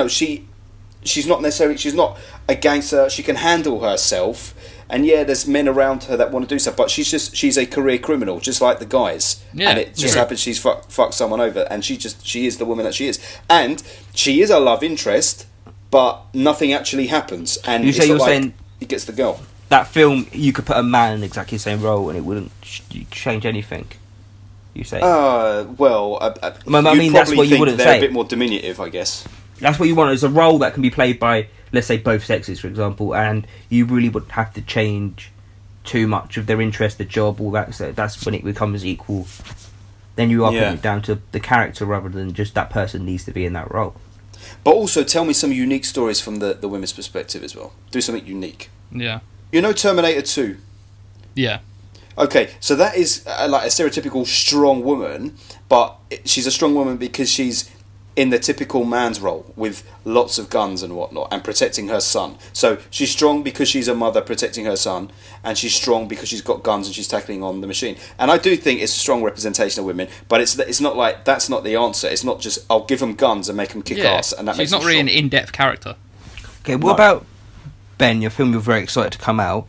she's not necessarily, she's not a gangster. She can handle herself. And yeah, there's men around her that want to do stuff, but she's a career criminal, just like the guys. Yeah, and it just yeah. happens she's fucked someone over, and she is the woman that she is, and she is a love interest, but nothing actually happens. And You it's say not you're like saying- he gets the girl. That film, you could put a man in exactly the same role and it wouldn't change anything. You say Well, Well, I you'd mean, that's probably what you think wouldn't they're say. a bit more diminutive, I guess. that's what you want is a role that can be played by, let's say, both sexes, for example, and you really wouldn't have to change too much of their interest, the job, all that. So that's when it becomes equal. Then you are Yeah. putting it down to the character rather than just that person needs to be in that role. But also, tell me some unique stories from the women's perspective as well. Do something unique. Yeah, You know, Terminator 2. yeah, Okay, so that is like a stereotypical strong woman, but she's a strong woman because she's in the typical man's role with lots of guns and whatnot and protecting her son. So she's strong because she's a mother protecting her son, and she's strong because she's got guns and she's tackling on the machine. And I do think it's a strong representation of women, but it's not like that's not the answer. It's not just I'll give them guns and make them kick yeah. ass, and that She's makes not them really an strong. in-depth character. Okay, what No. about Ben? Your film you're very excited to come out.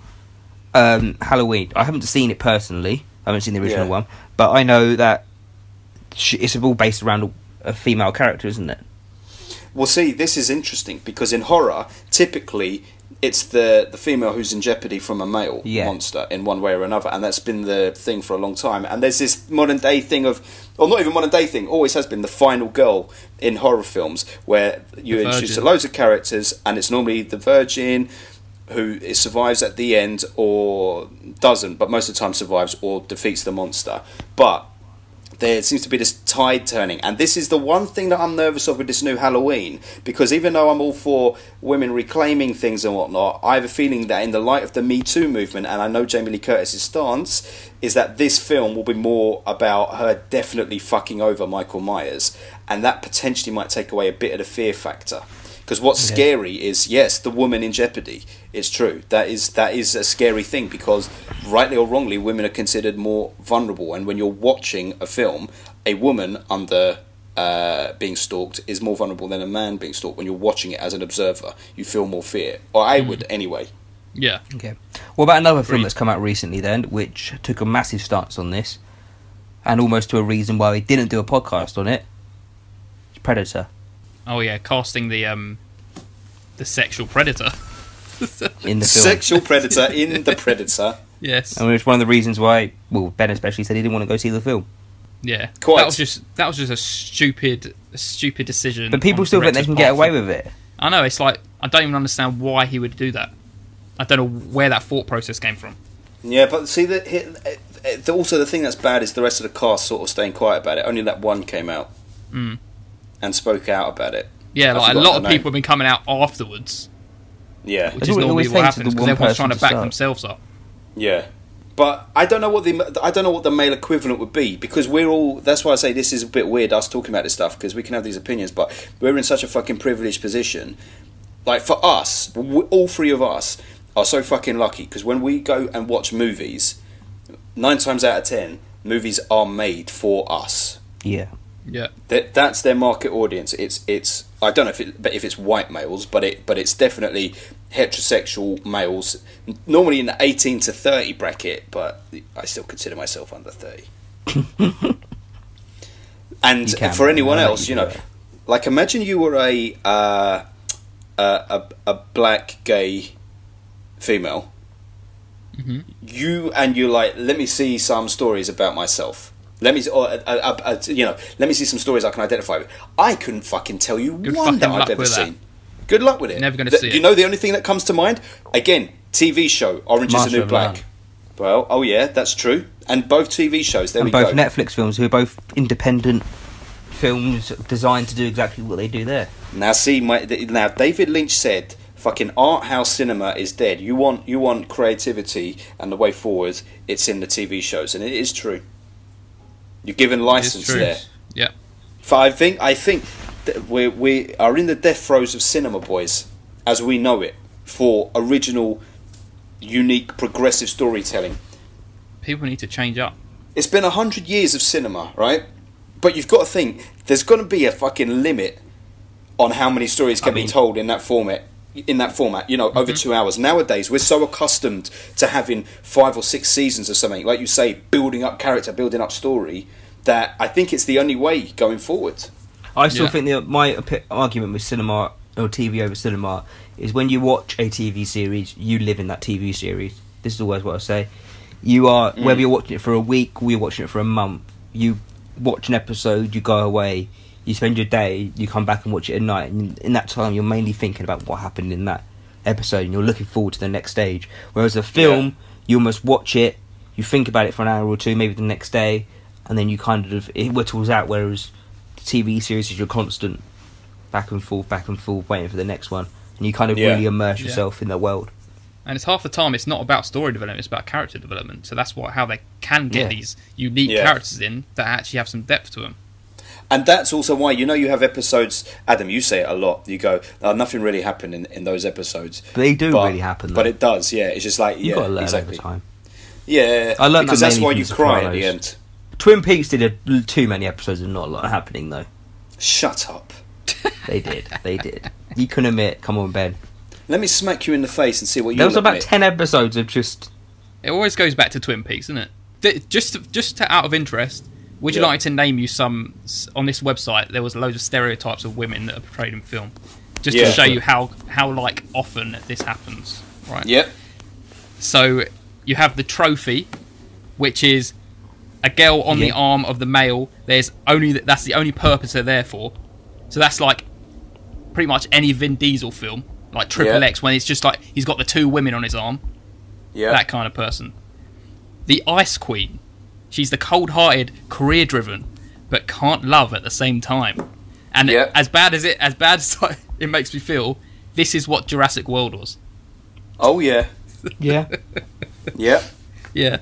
Halloween. I haven't seen it personally. I haven't seen the original Yeah. one, but I know that it's all based around a female character, isn't it? Well, see, this is interesting because in horror, typically it's the female who's in jeopardy from a male monster in one way or another, and that's been the thing for a long time. And there's this modern day thing of, or not even modern day thing, always has been the final girl in horror films where you The introduce virgin. loads of characters, and it's normally the virgin who survives at the end or doesn't, but most of the time survives or defeats the monster. But there seems to be this tide turning, and this is the one thing that I'm nervous of with this new Halloween, because even though I'm all for women reclaiming things and whatnot, I have a feeling that in the light of the Me Too movement, and I know Jamie Lee Curtis's stance is that this film will be more about her definitely fucking over Michael Myers, and that potentially might take away a bit of the fear factor. Because what's scary is, yes, the woman in jeopardy. It's true. That is a scary thing because, rightly or wrongly, women are considered more vulnerable. And when you're watching a film, a woman under being stalked is more vulnerable than a man being stalked. When you're watching it as an observer, you feel more fear. Or I would, anyway. Yeah. Okay. What about another film that's come out recently then, which took a massive stance on this, and almost to a reason why we didn't do a podcast on it? Predator. Oh yeah, casting the sexual predator. In the film. Sexual predator in The Predator. Yes. I mean, it's one of the reasons why, well, Ben especially said he didn't want to go see the film. Yeah. Quite. That was just a stupid decision. But people on still think they director's can get part. away with it. I know, it's like I don't even understand why he would do that. I don't know where that thought process came from. Yeah, but see, also the thing that's bad is the rest of the cast sort of staying quiet about it. Only that one came out and spoke out about it. Yeah, I've like a forgotten lot her of name. people have been coming out afterwards, Yeah, which That's is what it normally always what takes to happens the because one everyone's person trying to to back start. themselves up. yeah. But I don't know what the male equivalent would be, because we're all. That's why I say this is a bit weird, us talking about this stuff, because we can have these opinions, but we're in such a fucking privileged position. Like, for us, all three of us are so fucking lucky, because when we go and watch movies, 9 times out of 10, movies are made for us. Yeah. Yeah. That's their market audience. It's I don't know if it's white males, but it's definitely heterosexual males, normally in the 18 to 30 bracket, but I still consider myself under 30. And for anyone else, you know, like, imagine you were a black gay female. Mm-hmm. You're like, let me see some stories about myself. Let me, let me see some stories I can identify with. I couldn't fucking tell you one that I've ever seen. Good luck with it. Never going to see it. You know the only thing that comes to mind? Again, TV show, Orange is the New Black. Well, oh yeah, that's true. And both TV shows, there we go. And both Netflix films, who are both independent films designed to do exactly what they do there. Now see, now David Lynch said, fucking art house cinema is dead. You want creativity, and the way forward, it's in the TV shows. And it is true. You're given license there. Yeah. I think that we are in the death throes of cinema, boys, as we know it, for original, unique, progressive storytelling. People need to change up. It's been 100 years of cinema, right? But you've got to think, there's got to be a fucking limit on how many stories can be told in that format. You know, over 2 hours. Nowadays, we're so accustomed to having 5 or 6 seasons of something, like you say, building up character, building up story, that I think it's the only way going forward. I still think my argument with cinema or TV over cinema is, when you watch a TV series, you live in that TV series. This is always what I say. You are, whether you're watching it for a week or you're watching it for a month, you watch an episode, you go away, you spend your day, you come back and watch it at night, and in that time you're mainly thinking about what happened in that episode, and you're looking forward to the next stage. Whereas a film, you almost watch it, you think about it for an hour or two, maybe the next day, and then you kind of, it whittles out, whereas the TV series is your constant back and forth, waiting for the next one, and you kind of really immerse yourself in the world. And it's half the time, it's not about story development, it's about character development. So that's how they can get these unique characters in that actually have some depth to them. And that's also why, you know, you have episodes, Adam, you say it a lot, you go, nothing really happened in those episodes. But they do really happen, though. But it does, yeah. It's just like, You've got to learn over time. Yeah, I learned because that that's why you cry at the Sopranos. end. Twin Peaks did too many episodes and not a lot happening, though. Shut up. They did. You can admit, come on, Ben. Let me smack you in the face and see what you There was about admit. 10 episodes of just... It always goes back to Twin Peaks, doesn't it? Just out of interest, would you like to name you some... On this website, there was loads of stereotypes of women that are portrayed in film. Just to show you how like, often this happens, right? Yep. So, you have the trophy, which is a girl on the arm of the male. That's the only purpose they're there for. So that's like pretty much any Vin Diesel film, like Triple X, when it's just like he's got the 2 women on his arm. Yeah. That kind of person. The Ice Queen. She's the cold-hearted, career-driven, but can't love at the same time. And as bad as it makes me feel, this is what Jurassic World was. Oh yeah. Yeah. Yeah. Yeah.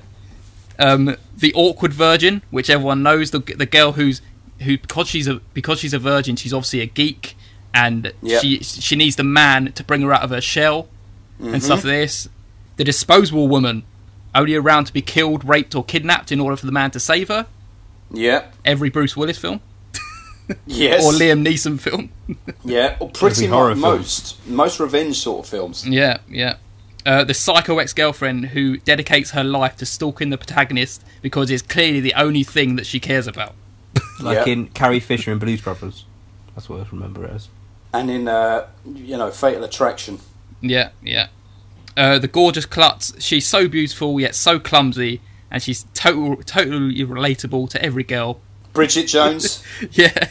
The awkward virgin, which everyone knows, the girl who because she's a virgin, she's obviously a geek, and she needs the man to bring her out of her shell and stuff like this. The disposable woman, only around to be killed, raped, or kidnapped in order for the man to save her. Yeah. Every Bruce Willis film. Yes. Or Liam Neeson film. Yeah. Or pretty much most revenge sort of films. Yeah. The psycho ex-girlfriend who dedicates her life to stalking the protagonist because it's clearly the only thing that she cares about. Like in Carrie Fisher in Blues Brothers. That's what I remember it as. And in, Fatal Attraction. Yeah. The gorgeous klutz. She's so beautiful yet so clumsy, and she's totally relatable to every girl. Bridget Jones. Yeah.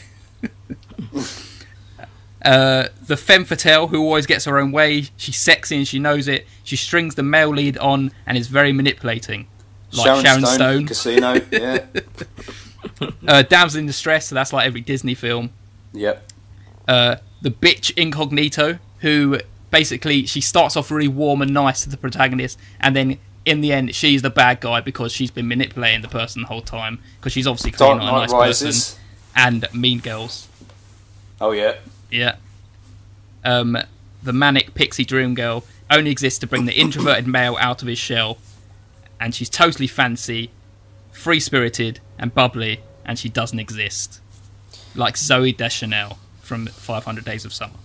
The femme fatale who always gets her own way. She's sexy and she knows it. She strings the male lead on and is very manipulating, like Sharon Stone. Casino. Yeah. Damsel in distress. So that's like every Disney film. Yep. The bitch incognito, who basically she starts off really warm and nice to the protagonist, and then in the end, she's the bad guy because she's been manipulating the person the whole time. Because she's obviously clearly not a nice person. And Mean Girls. Oh, yeah. Yeah. The manic pixie dream girl only exists to bring the introverted male out of his shell. And she's totally fancy, free-spirited, and bubbly, and she doesn't exist. Like Zooey Deschanel from 500 Days of Summer.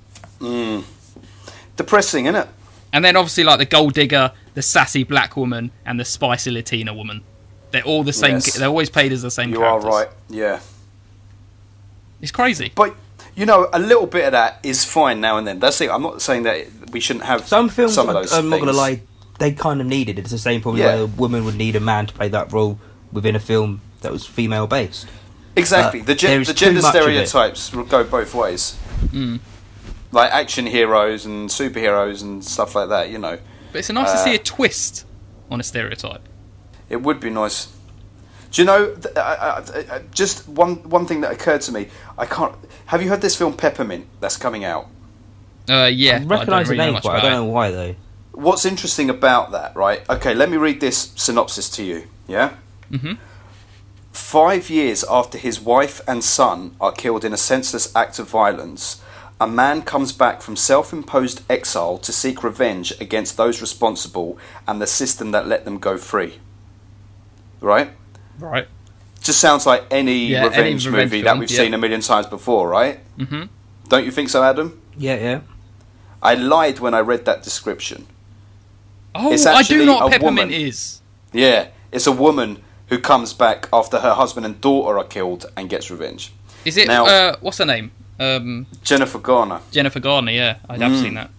Depressing, isn't it? And then obviously like the gold digger, the sassy black woman, and the spicy Latina woman. They're all the same. Yes. They're always played as the same characters. You are right, yeah. It's crazy. But, you know, a little bit of that is fine now and then. That's it. I'm not saying that we shouldn't have some films. Some of those I'm not going to things. lie. They kind of needed it. It's the same problem where a woman would need a man to play that role within a film that was female based. Exactly. The gender stereotypes will go both ways. Like action heroes and superheroes and stuff like that, you know. But it's nice to see a twist on a stereotype. It would be nice. Do you know, just one thing that occurred to me. I can't... Have you heard this film Peppermint that's coming out? Yeah. I recognise the name quite. I don't know why, though. What's interesting about that, right? Okay, let me read this synopsis to you, yeah? 5 years after his wife and son are killed in a senseless act of violence, a man comes back from self-imposed exile to seek revenge against those responsible and the system that let them go free. Right? Right. Just sounds like any revenge movie that we've seen a million times before, right? Don't you think so, Adam? Yeah. I lied when I read that description. Oh, It's I actually do know what a Peppermint woman. is. Yeah, it's a woman who comes back after her husband and daughter are killed and gets revenge. Is it, Now- what's her name? Jennifer Garner. Jennifer Garner, yeah. I have seen that.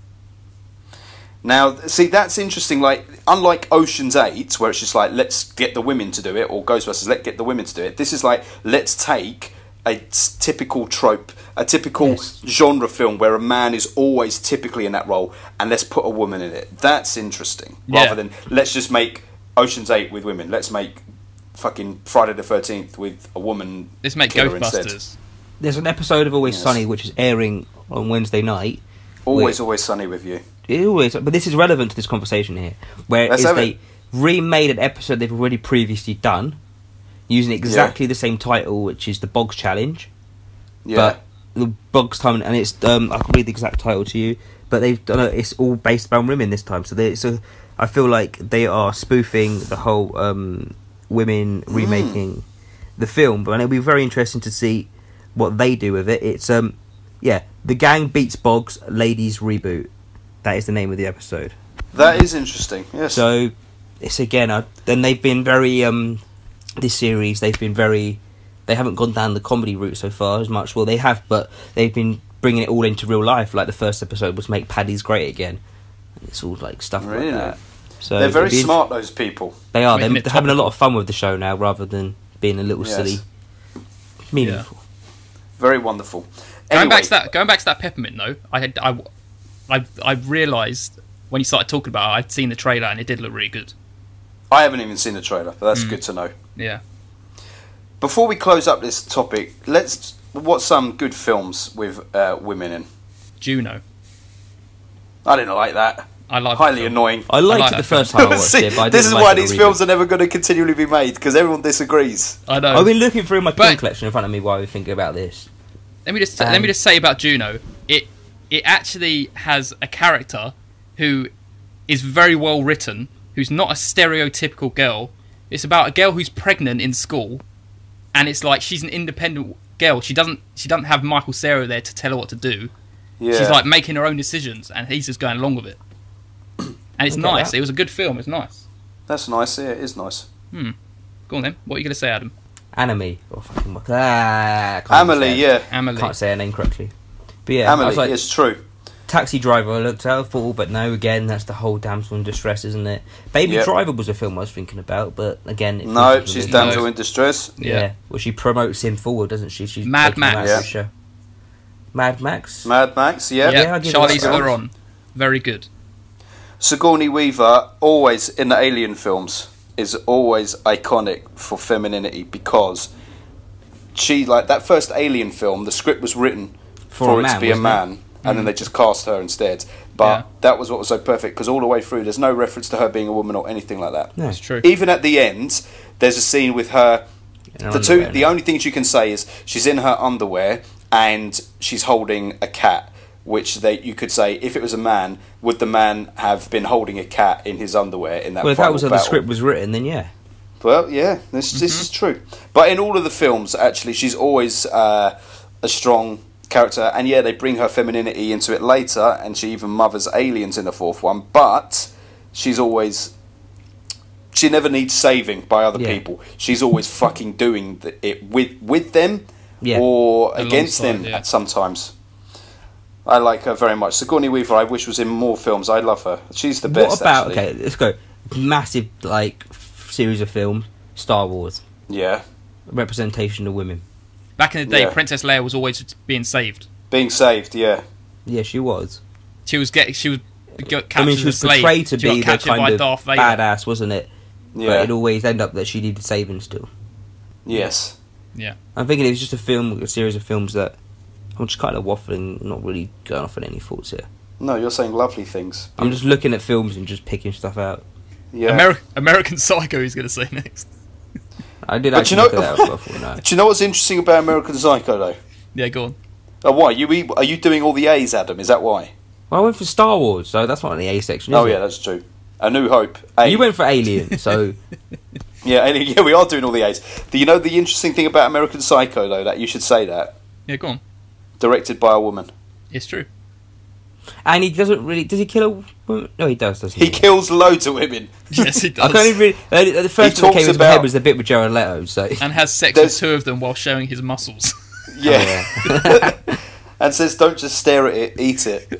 Now, see, that's interesting. Like, unlike Ocean's 8, where it's just like, let's get the women to do it, or Ghostbusters, let's get the women to do it. This is like, let's take a typical trope, a typical genre film where a man is always typically in that role, and let's put a woman in it. That's interesting. Rather than, let's just make Ocean's 8 with women. Let's make fucking Friday the 13th with a woman. Let's make killer Ghostbusters. instead. There's an episode of Always Sunny which is airing on Wednesday night. Always sunny with you. But this is relevant to this conversation here, where they remade an episode they've already previously done, using exactly the same title, which is the Boggs Challenge. Yeah. But the Boggs time, and it's I can read the exact title to you, but they've done it. It's all based around women this time, so I feel like they are spoofing the whole women remaking the film, but it'll be very interesting to see what they do with it. It's The Gang Beats Boggs Ladies Reboot. That is the name of the episode. That is interesting, yes. So, it's again, then they've been very, this series, they've been very, they haven't gone down the comedy route so far as much. Well, they have, but they've been bringing it all into real life. Like the first episode was Make Paddy's Great Again. And it's all like stuff like that. So they're very smart, those people. They are. They're having a lot of fun with the show now, rather than being a little silly. Meaningful. Very wonderful. Going back to that Peppermint though, I realised when you started talking about it, I'd seen the trailer and it did look really good. I haven't even seen the trailer, but that's good to know. Yeah. Before we close up this topic, let's watch some good films with women in. Juno. I didn't like that. I like highly annoying. I liked it the first time I watched it, but I this didn't is like why it these films are never going to continually be made, because everyone disagrees. I know. I've been looking through my film collection in front of me while we think about this. Let me just say about Juno. It actually has a character who is very well written, who's not a stereotypical girl. It's about a girl who's pregnant in school, and it's like she's an independent girl. She doesn't have Michael Cera there to tell her what to do. Yeah. She's like making her own decisions, and he's just going along with it. And it's nice. It was a good film. It's nice. That's nice. Yeah, it is nice. Go on then. What are you going to say, Adam? Amelie. Amelie, yeah. Amelie. Can't say her name correctly. But yeah, Amelie, it's true. Taxi Driver, I looked out for, but no, again, that's the whole damsel in distress, isn't it? Baby Driver was a film I was thinking about, but again... No, she's damsel in distress. Yeah. Well, she promotes him forward, doesn't she? She's Mad Max. Mad Max? Mad Max, yeah. Yeah, Charlize Theron. Very good. Sigourney Weaver, always in the Alien films, is always iconic for femininity, because she, like, that first Alien film, the script was written for it to be a man. and then they just cast her instead. But that was what was so perfect, because all the way through there's no reference to her being a woman or anything like that. That's true. Even at the end, there's a scene with her. The only things you can say is she's in her underwear and she's holding a cat. Which you could say, if it was a man, would the man have been holding a cat in his underwear in that? Well, if that was how battle? the script was written, then yeah. Well, yeah, this is true. But in all of the films, actually, she's always a strong character, and yeah, they bring her femininity into it later, and she even mothers aliens in the fourth one. But she never needs saving by other people. She's always fucking doing it with them or against them at sometimes. I like her very much. Sigourney Weaver, I wish was in more films. I love her. She's the best. What about actually. okay? Let's go. Massive series of films. Star Wars. Yeah. Representation of women. Back in the day, Princess Leia was always being saved. Being saved, yeah. Yeah, she was. She was captured she was portrayed to be the kind of badass, wasn't it? Yeah. But it always ended up that she needed saving still. Yes. Yeah. I'm thinking it was just a series of films that. I'm just kind of waffling, not really going off on any thoughts here. No, you're saying lovely things. I'm just looking at films and just picking stuff out. Yeah. American Psycho, he's going to say next. I did actually look at that as well. For now. Do you know what's interesting about American Psycho, though? Yeah, go on. Oh, why? Are you doing all the A's, Adam? Is that why? Well, I went for Star Wars, so that's not in the A section, is it? Yeah, that's true. A New Hope. A. You went for Alien, so... yeah, we are doing all the A's. Do you know the interesting thing about American Psycho, though, that you should say that? Yeah, go on. Directed by a woman. It's true. And he doesn't really... Does he kill a woman? No, he does, doesn't he? He kills loads of women. Yes, he does. I can't even really... The first thing that came into my head was the bit with Jared Leto, so... And has sex with two of them while showing his muscles. Yeah. And says, don't just stare at it, eat it.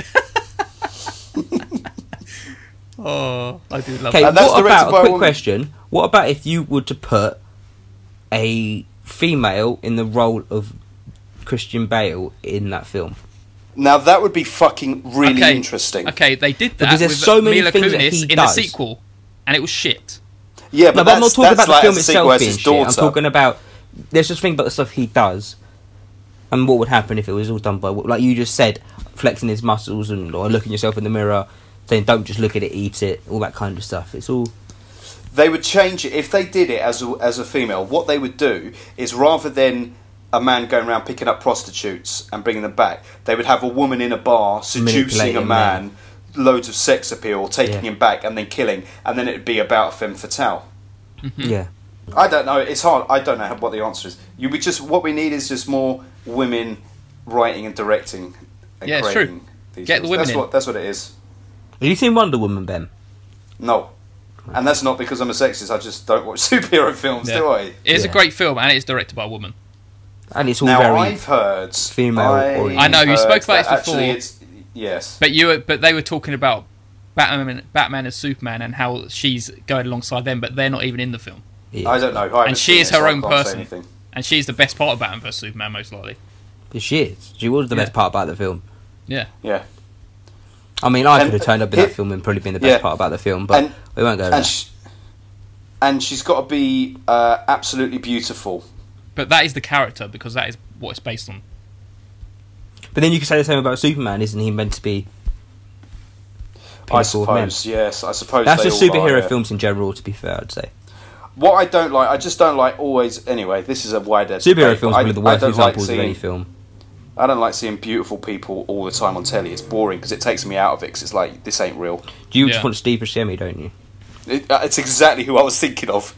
Oh, I do love that. Okay, what about... A quick woman. question. What about if you were to put a female in the role of Christian Bale in that film? Now that would be fucking really interesting. Okay, they did that because there's with so many Mila things that Kunis he in does. the sequel, and it was shit. Yeah, but I'm not talking about the film itself being shit. I'm talking about... There's just think about the stuff he does, and what would happen if it was all done by... Like you just said, flexing his muscles and or looking yourself in the mirror, saying don't just look at it, eat it, all that kind of stuff. It's all... They would change it if they did it as a female. What they would do is, rather than a man going around picking up prostitutes and bringing them back, they would have a woman in a bar seducing a man, loads of sex appeal, taking him back and then killing, and then it would be about a femme fatale. Mm-hmm. Yeah. I don't know. It's hard. I don't know what the answer is. What we need is just more women writing and directing. And it's true. Get the women in. That's what it is. Have you seen Wonder Woman, Ben? No. And that's not because I'm a sexist. I just don't watch superhero films, do I? It is a great film, and it is directed by a woman. And it's all now, very I've heard female. I know you spoke about this before. Yes, but they were talking about Batman and Superman and how she's going alongside them, but they're not even in the film. Yeah. I don't know. And she is her own person, and she's the best part of Batman vs Superman, most likely. But she is. She was the best part about the film. Yeah. Yeah. I mean, I could have turned up in that film and probably been the best part about the film, but we won't go there. And she's got to be absolutely beautiful. But that is the character, because that is what it's based on. But then you could say the same about Superman, isn't he meant to be... I suppose, yes. I suppose that's just superhero are, films in general, to be fair, I'd say. What I don't like, I just don't like always... Anyway, this is a wider superhero films are one of the worst examples of any film. I don't like seeing beautiful people all the time on telly. It's boring because it takes me out of it because it's like, this ain't real. Do you just want Steve Buscemi, don't you? It's exactly who I was thinking of.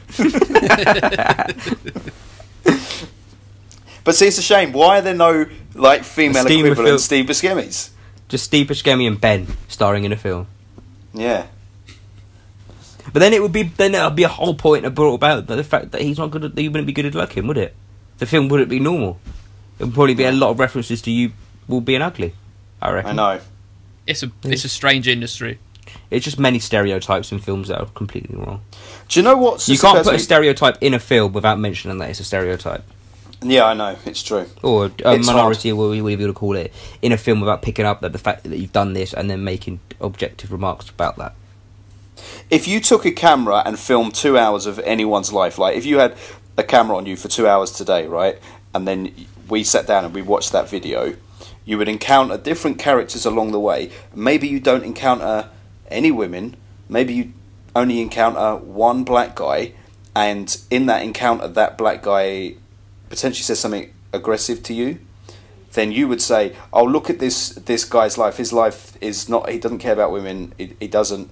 But see, it's a shame. Why are there no female equivalent Steve Buscemi's? Just Steve Buscemi and Ben starring in a film. Yeah. But then it would be a whole point brought about the fact that he's not good. He wouldn't be good at looking, would it? The film wouldn't be normal. It would probably be a lot of references to you being ugly, I reckon. I know. It's a strange industry. It's just many stereotypes in films that are completely wrong. Do you know what? You can't put a stereotype in a film without mentioning that it's a stereotype. Yeah, I know. It's true. Or a minority, or whatever you would call it, in a film without picking up the fact that you've done this and then making objective remarks about that. If you took a camera and filmed 2 hours of anyone's life, like if you had a camera on you for 2 hours today, right, and then we sat down and we watched that video, you would encounter different characters along the way. Maybe you don't encounter any women. Maybe you only encounter one black guy, and in that encounter, that black guy potentially says something aggressive to you. Then you would say, "Oh, look at this guy's life. His life is not. He doesn't care about women. He doesn't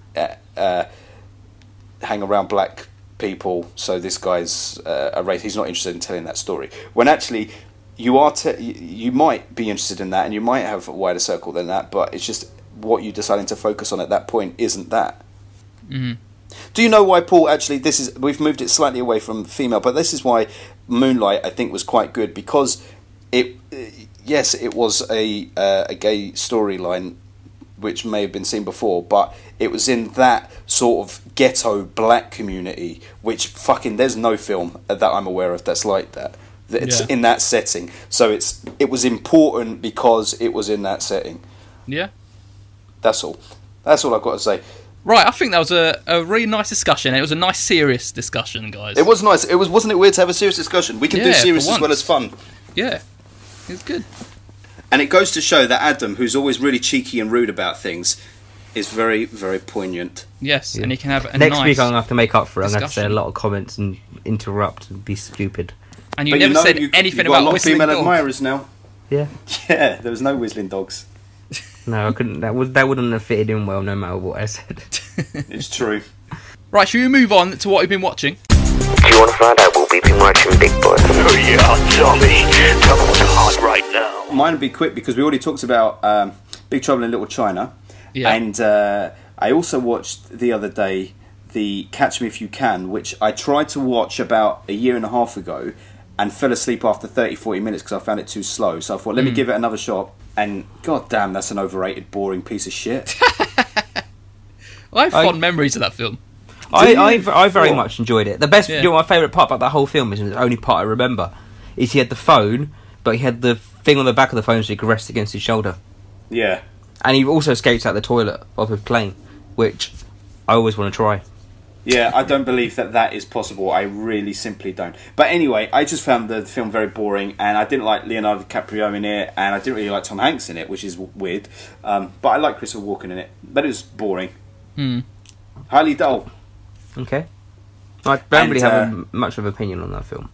hang around black people. So this guy's a race. He's not interested in telling that story." When actually, you might be interested in that, and you might have a wider circle than that. But it's just what you're deciding to focus on at that point isn't that. Mm-hmm. Do you know why, Paul? Actually, we've moved it slightly away from female, but this is why Moonlight, I think, was quite good, because it was a gay storyline which may have been seen before, but it was in that sort of ghetto black community, which fucking there's no film that I'm aware of that's like that. It's in that setting, so it was important because it was in that setting. Yeah, that's all I've got to say. Right, I think that was a really nice discussion. It was a nice, serious discussion, guys. It was nice. Wasn't it weird to have a serious discussion? We can do serious as well as fun. Yeah, it's good. And it goes to show that Adam, who's always really cheeky and rude about things, is very, very poignant. Yes, and he can have a Next nice week I'm going to have to make up for it. I'm going to have to say a discussion. lot of comments and interrupt and be stupid. And you never said anything about whistling dogs. Female admirers now. Yeah. Yeah, there was no whistling dogs. No, I couldn't. That wouldn't have fitted in well, no matter what I said. It's true. Right, should we move on to what we've been watching? Do you want to find out what we've been watching, big boy? Oh yeah, tell me. Tell me what's hot right now. Mine will be quick because we already talked about Big Trouble in Little China. Yeah. And I also watched the other day the Catch Me If You Can, which I tried to watch about a year and a half ago and fell asleep after 30-40 minutes because I found it too slow. So I thought, let me give it another shot. And god damn, that's an overrated, boring piece of shit. I have fond memories of that film. I very much enjoyed it. The best, you know, my favourite part about that whole film is, and the only part I remember, is he had the phone, but he had the thing on the back of the phone so he could rest against his shoulder. Yeah. And he also escapes out the toilet of a plane, which I always want to try. Yeah, I don't believe that is possible. I really simply don't. But anyway, I just found the film very boring, and I didn't like Leonardo DiCaprio in it, and I didn't really like Tom Hanks in it, which is weird. But I like Christopher Walken in it. But it was boring. Highly dull. Okay. I don't really have much of an opinion on that film.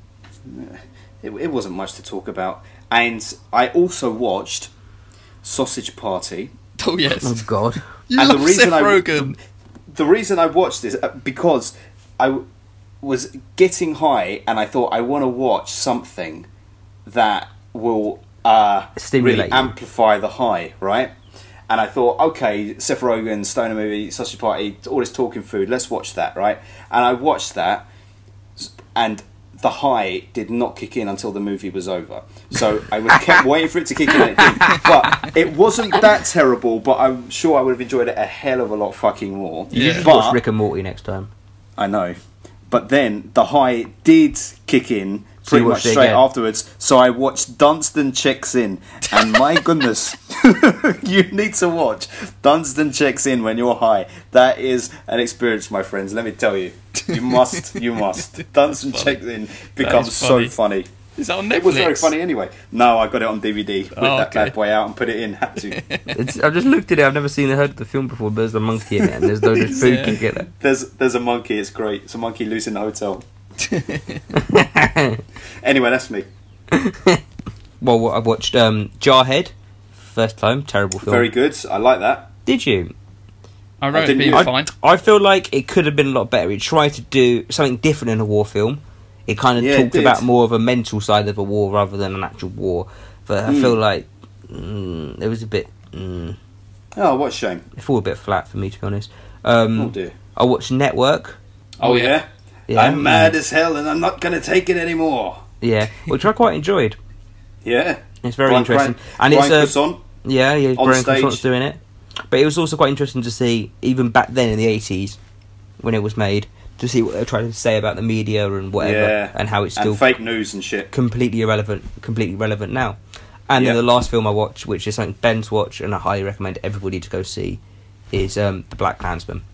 It wasn't much to talk about. And I also watched Sausage Party. Oh, yes. Oh, God. You love Seth Rogen. The reason I watched this, because I was getting high and I thought I want to watch something that will really amplify the high, right? And I thought, okay, Seth Rogen, stoner movie, Sausage Party, all this talking food, let's watch that, right? And I watched that, and the high did not kick in until the movie was over. So I kept waiting for it to kick in, and it didn't. But it wasn't that terrible, but I'm sure I would have enjoyed it a hell of a lot fucking more. You should watch Rick and Morty next time. I know. But then the high did kick in pretty much straight afterwards, so I watched Dunstan Checks In, and my goodness, you need to watch Dunstan Checks In when you're high. That is an experience, my friends, let me tell you. You must. Dunstan Checks In becomes so funny. Is that on Netflix? It was very funny anyway. No, I got it on DVD. Whipped that bad boy out and put it in. Had to. I've just looked at it. I've never seen or heard of the film before, but there's a monkey in it, and there's no food to get it. There's a monkey. It's great. It's a monkey loose in the hotel. Anyway, that's me. Well, I watched Jarhead first time. Terrible film. Very good. I like that. Did you? I wrote it being fine. I feel like it could have been a lot better. It tried to do something different in a war film. It kind of talked about more of a mental side of a war rather than an actual war. But I feel like it was a bit... Oh, what a shame. It fell a bit flat for me, to be honest. Oh, dear. I watched Network. Oh, yeah? I'm mad as hell and I'm not going to take it anymore. Yeah, which I quite enjoyed. Yeah. It's very interesting. And Brian Cresson? Yeah, Brian Cresson's doing it. But it was also quite interesting to see, even back then in the 80s, when it was made, to see what they're trying to say about the media and whatever, and how it's still and fake news and shit, completely relevant now. And then the last film I watched, which is something Ben's watched, and I highly recommend everybody to go see, is The Black Klansman.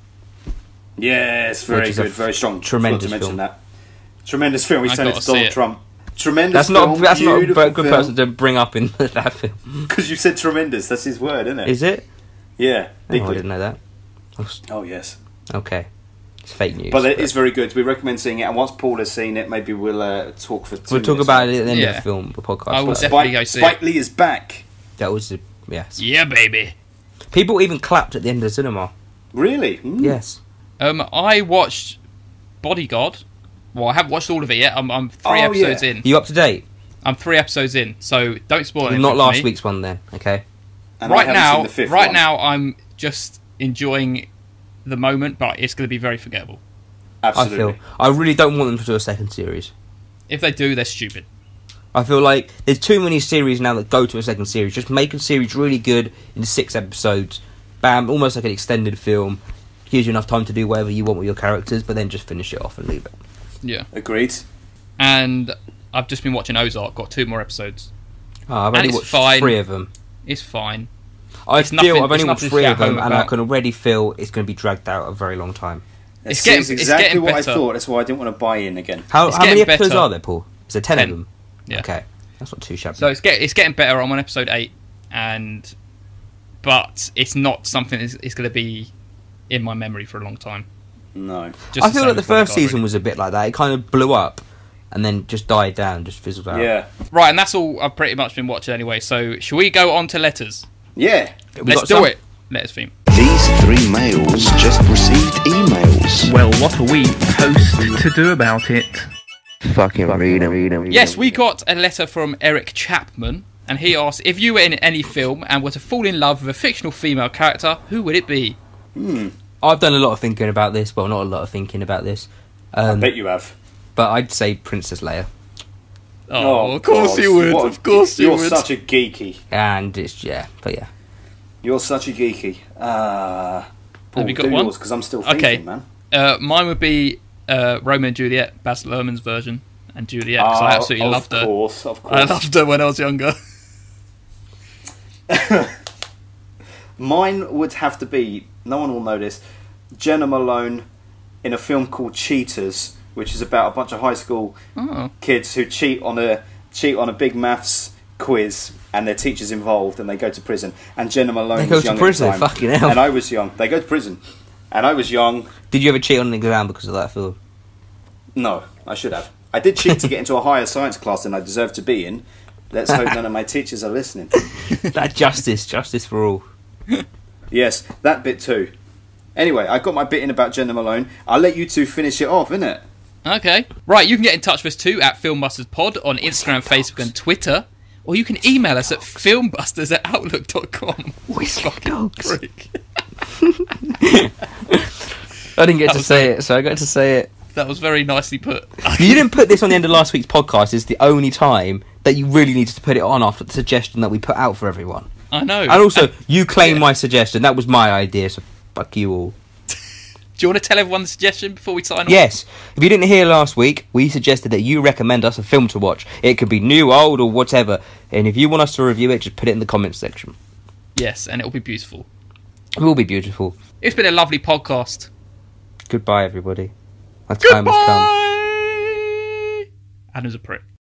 Yes, very good, very strong. Tremendous film. That. Tremendous film. He turned into Donald Trump. Tremendous. That's not a beautiful good person to bring up in that film. Because you said tremendous. That's his word, isn't it? Is it? Yeah. Oh, I didn't know that. Oh yes. Okay. It's fake news. But it is very good. We recommend seeing it, and once Paul has seen it, maybe we'll talk for 2 minutes. We'll talk about it at the end of the film, the podcast. I will definitely go see Spike Lee is back. That was yes. Yeah, baby. People even clapped at the end of the cinema. Really? Mm. Yes. I watched Bodyguard. Well, I haven't watched all of it yet. I'm 3 episodes in. Are you up to date? I'm 3 episodes in, so don't spoil anything. Not last for me. week's one then, okay? And I haven't seen the 5th one. Now, I'm just enjoying the moment, but it's going to be very forgettable. Absolutely. I really don't want them to do a second series. If they do, they're stupid. I feel like there's too many series now that go to a second series. Just make a series really good in 6 episodes. Bam, almost like an extended film. Gives you enough time to do whatever you want with your characters, but then just finish it off and leave it. Yeah. Agreed. And I've just been watching Ozark. Got 2 more episodes. I've only watched 3 of them. It's fine. I've only watched 3 of them, and I about. can already feel it's going to be dragged out a very long time. It's exactly what I thought. That's why I didn't want to buy in again. How many episodes are there, Paul? Is there 10 of them? Yeah. Okay, that's not too shabby. So it's getting better. I'm on episode 8, but it's not something that's going to be in my memory for a long time. No. I feel like the first season was a bit like that. It kind of blew up and then just died down, just fizzled out. Yeah. Right, and that's all I've pretty much been watching anyway. So shall we go on to letters? Yeah. Let's do it. Letters theme. These 3 males just received emails. Well, what are we supposed to do about it? Fucking read them. Yes, we got a letter from Eric Chapman, and he asked, if you were in any film and were to fall in love with a fictional female character, who would it be? I've done a lot of thinking about this. Well, not a lot of thinking about this. I bet you have. But I'd say Princess Leia. Oh, of course you would. Of course you would. You're such a geeky. And it's, but yeah. You're such a geeky. Paul, have you got one? Because I'm still thinking, man. Mine would be Romeo and Juliet, Baz Luhrmann's version, and Juliet, because I absolutely loved her. Of course. I loved her when I was younger. Mine would have to be, no one will know this, Jenna Malone in a film called Cheaters, which is about a bunch of high school kids who cheat on a big maths quiz, and their teacher's involved, and they go to prison. And Jenna Malone was young at the time. Fucking hell. And I was young. They go to prison, and I was young. Did you ever cheat on an exam because of that film? No, I should have. I did cheat to get into a higher science class than I deserved to be in. Let's hope none of my teachers are listening. That justice for all. Yes, that bit too. Anyway, I got my bit in about Jenna Malone. I'll let you two finish it off, innit? Okay. Right, you can get in touch with us too at FilmbustersPod on Instagram, Facebook and Twitter. Or you can email us at filmbusters@outlook.com. Whiskey dogs. Prick. I didn't get to say it, so I got to say it. That was very nicely put. You didn't put this on the end of last week's podcast. It's the only time that you really needed to put it on after the suggestion that we put out for everyone. I know. And also, you claimed my suggestion. That was my idea, so fuck you all. Do you want to tell everyone the suggestion before we sign off? Yes. If you didn't hear last week, we suggested that you recommend us a film to watch. It could be new, old, or whatever. And if you want us to review it, just put it in the comments section. Yes, and it'll be beautiful. It will be beautiful. It's been a lovely podcast. Goodbye, everybody. My time has come. Adam's a prick.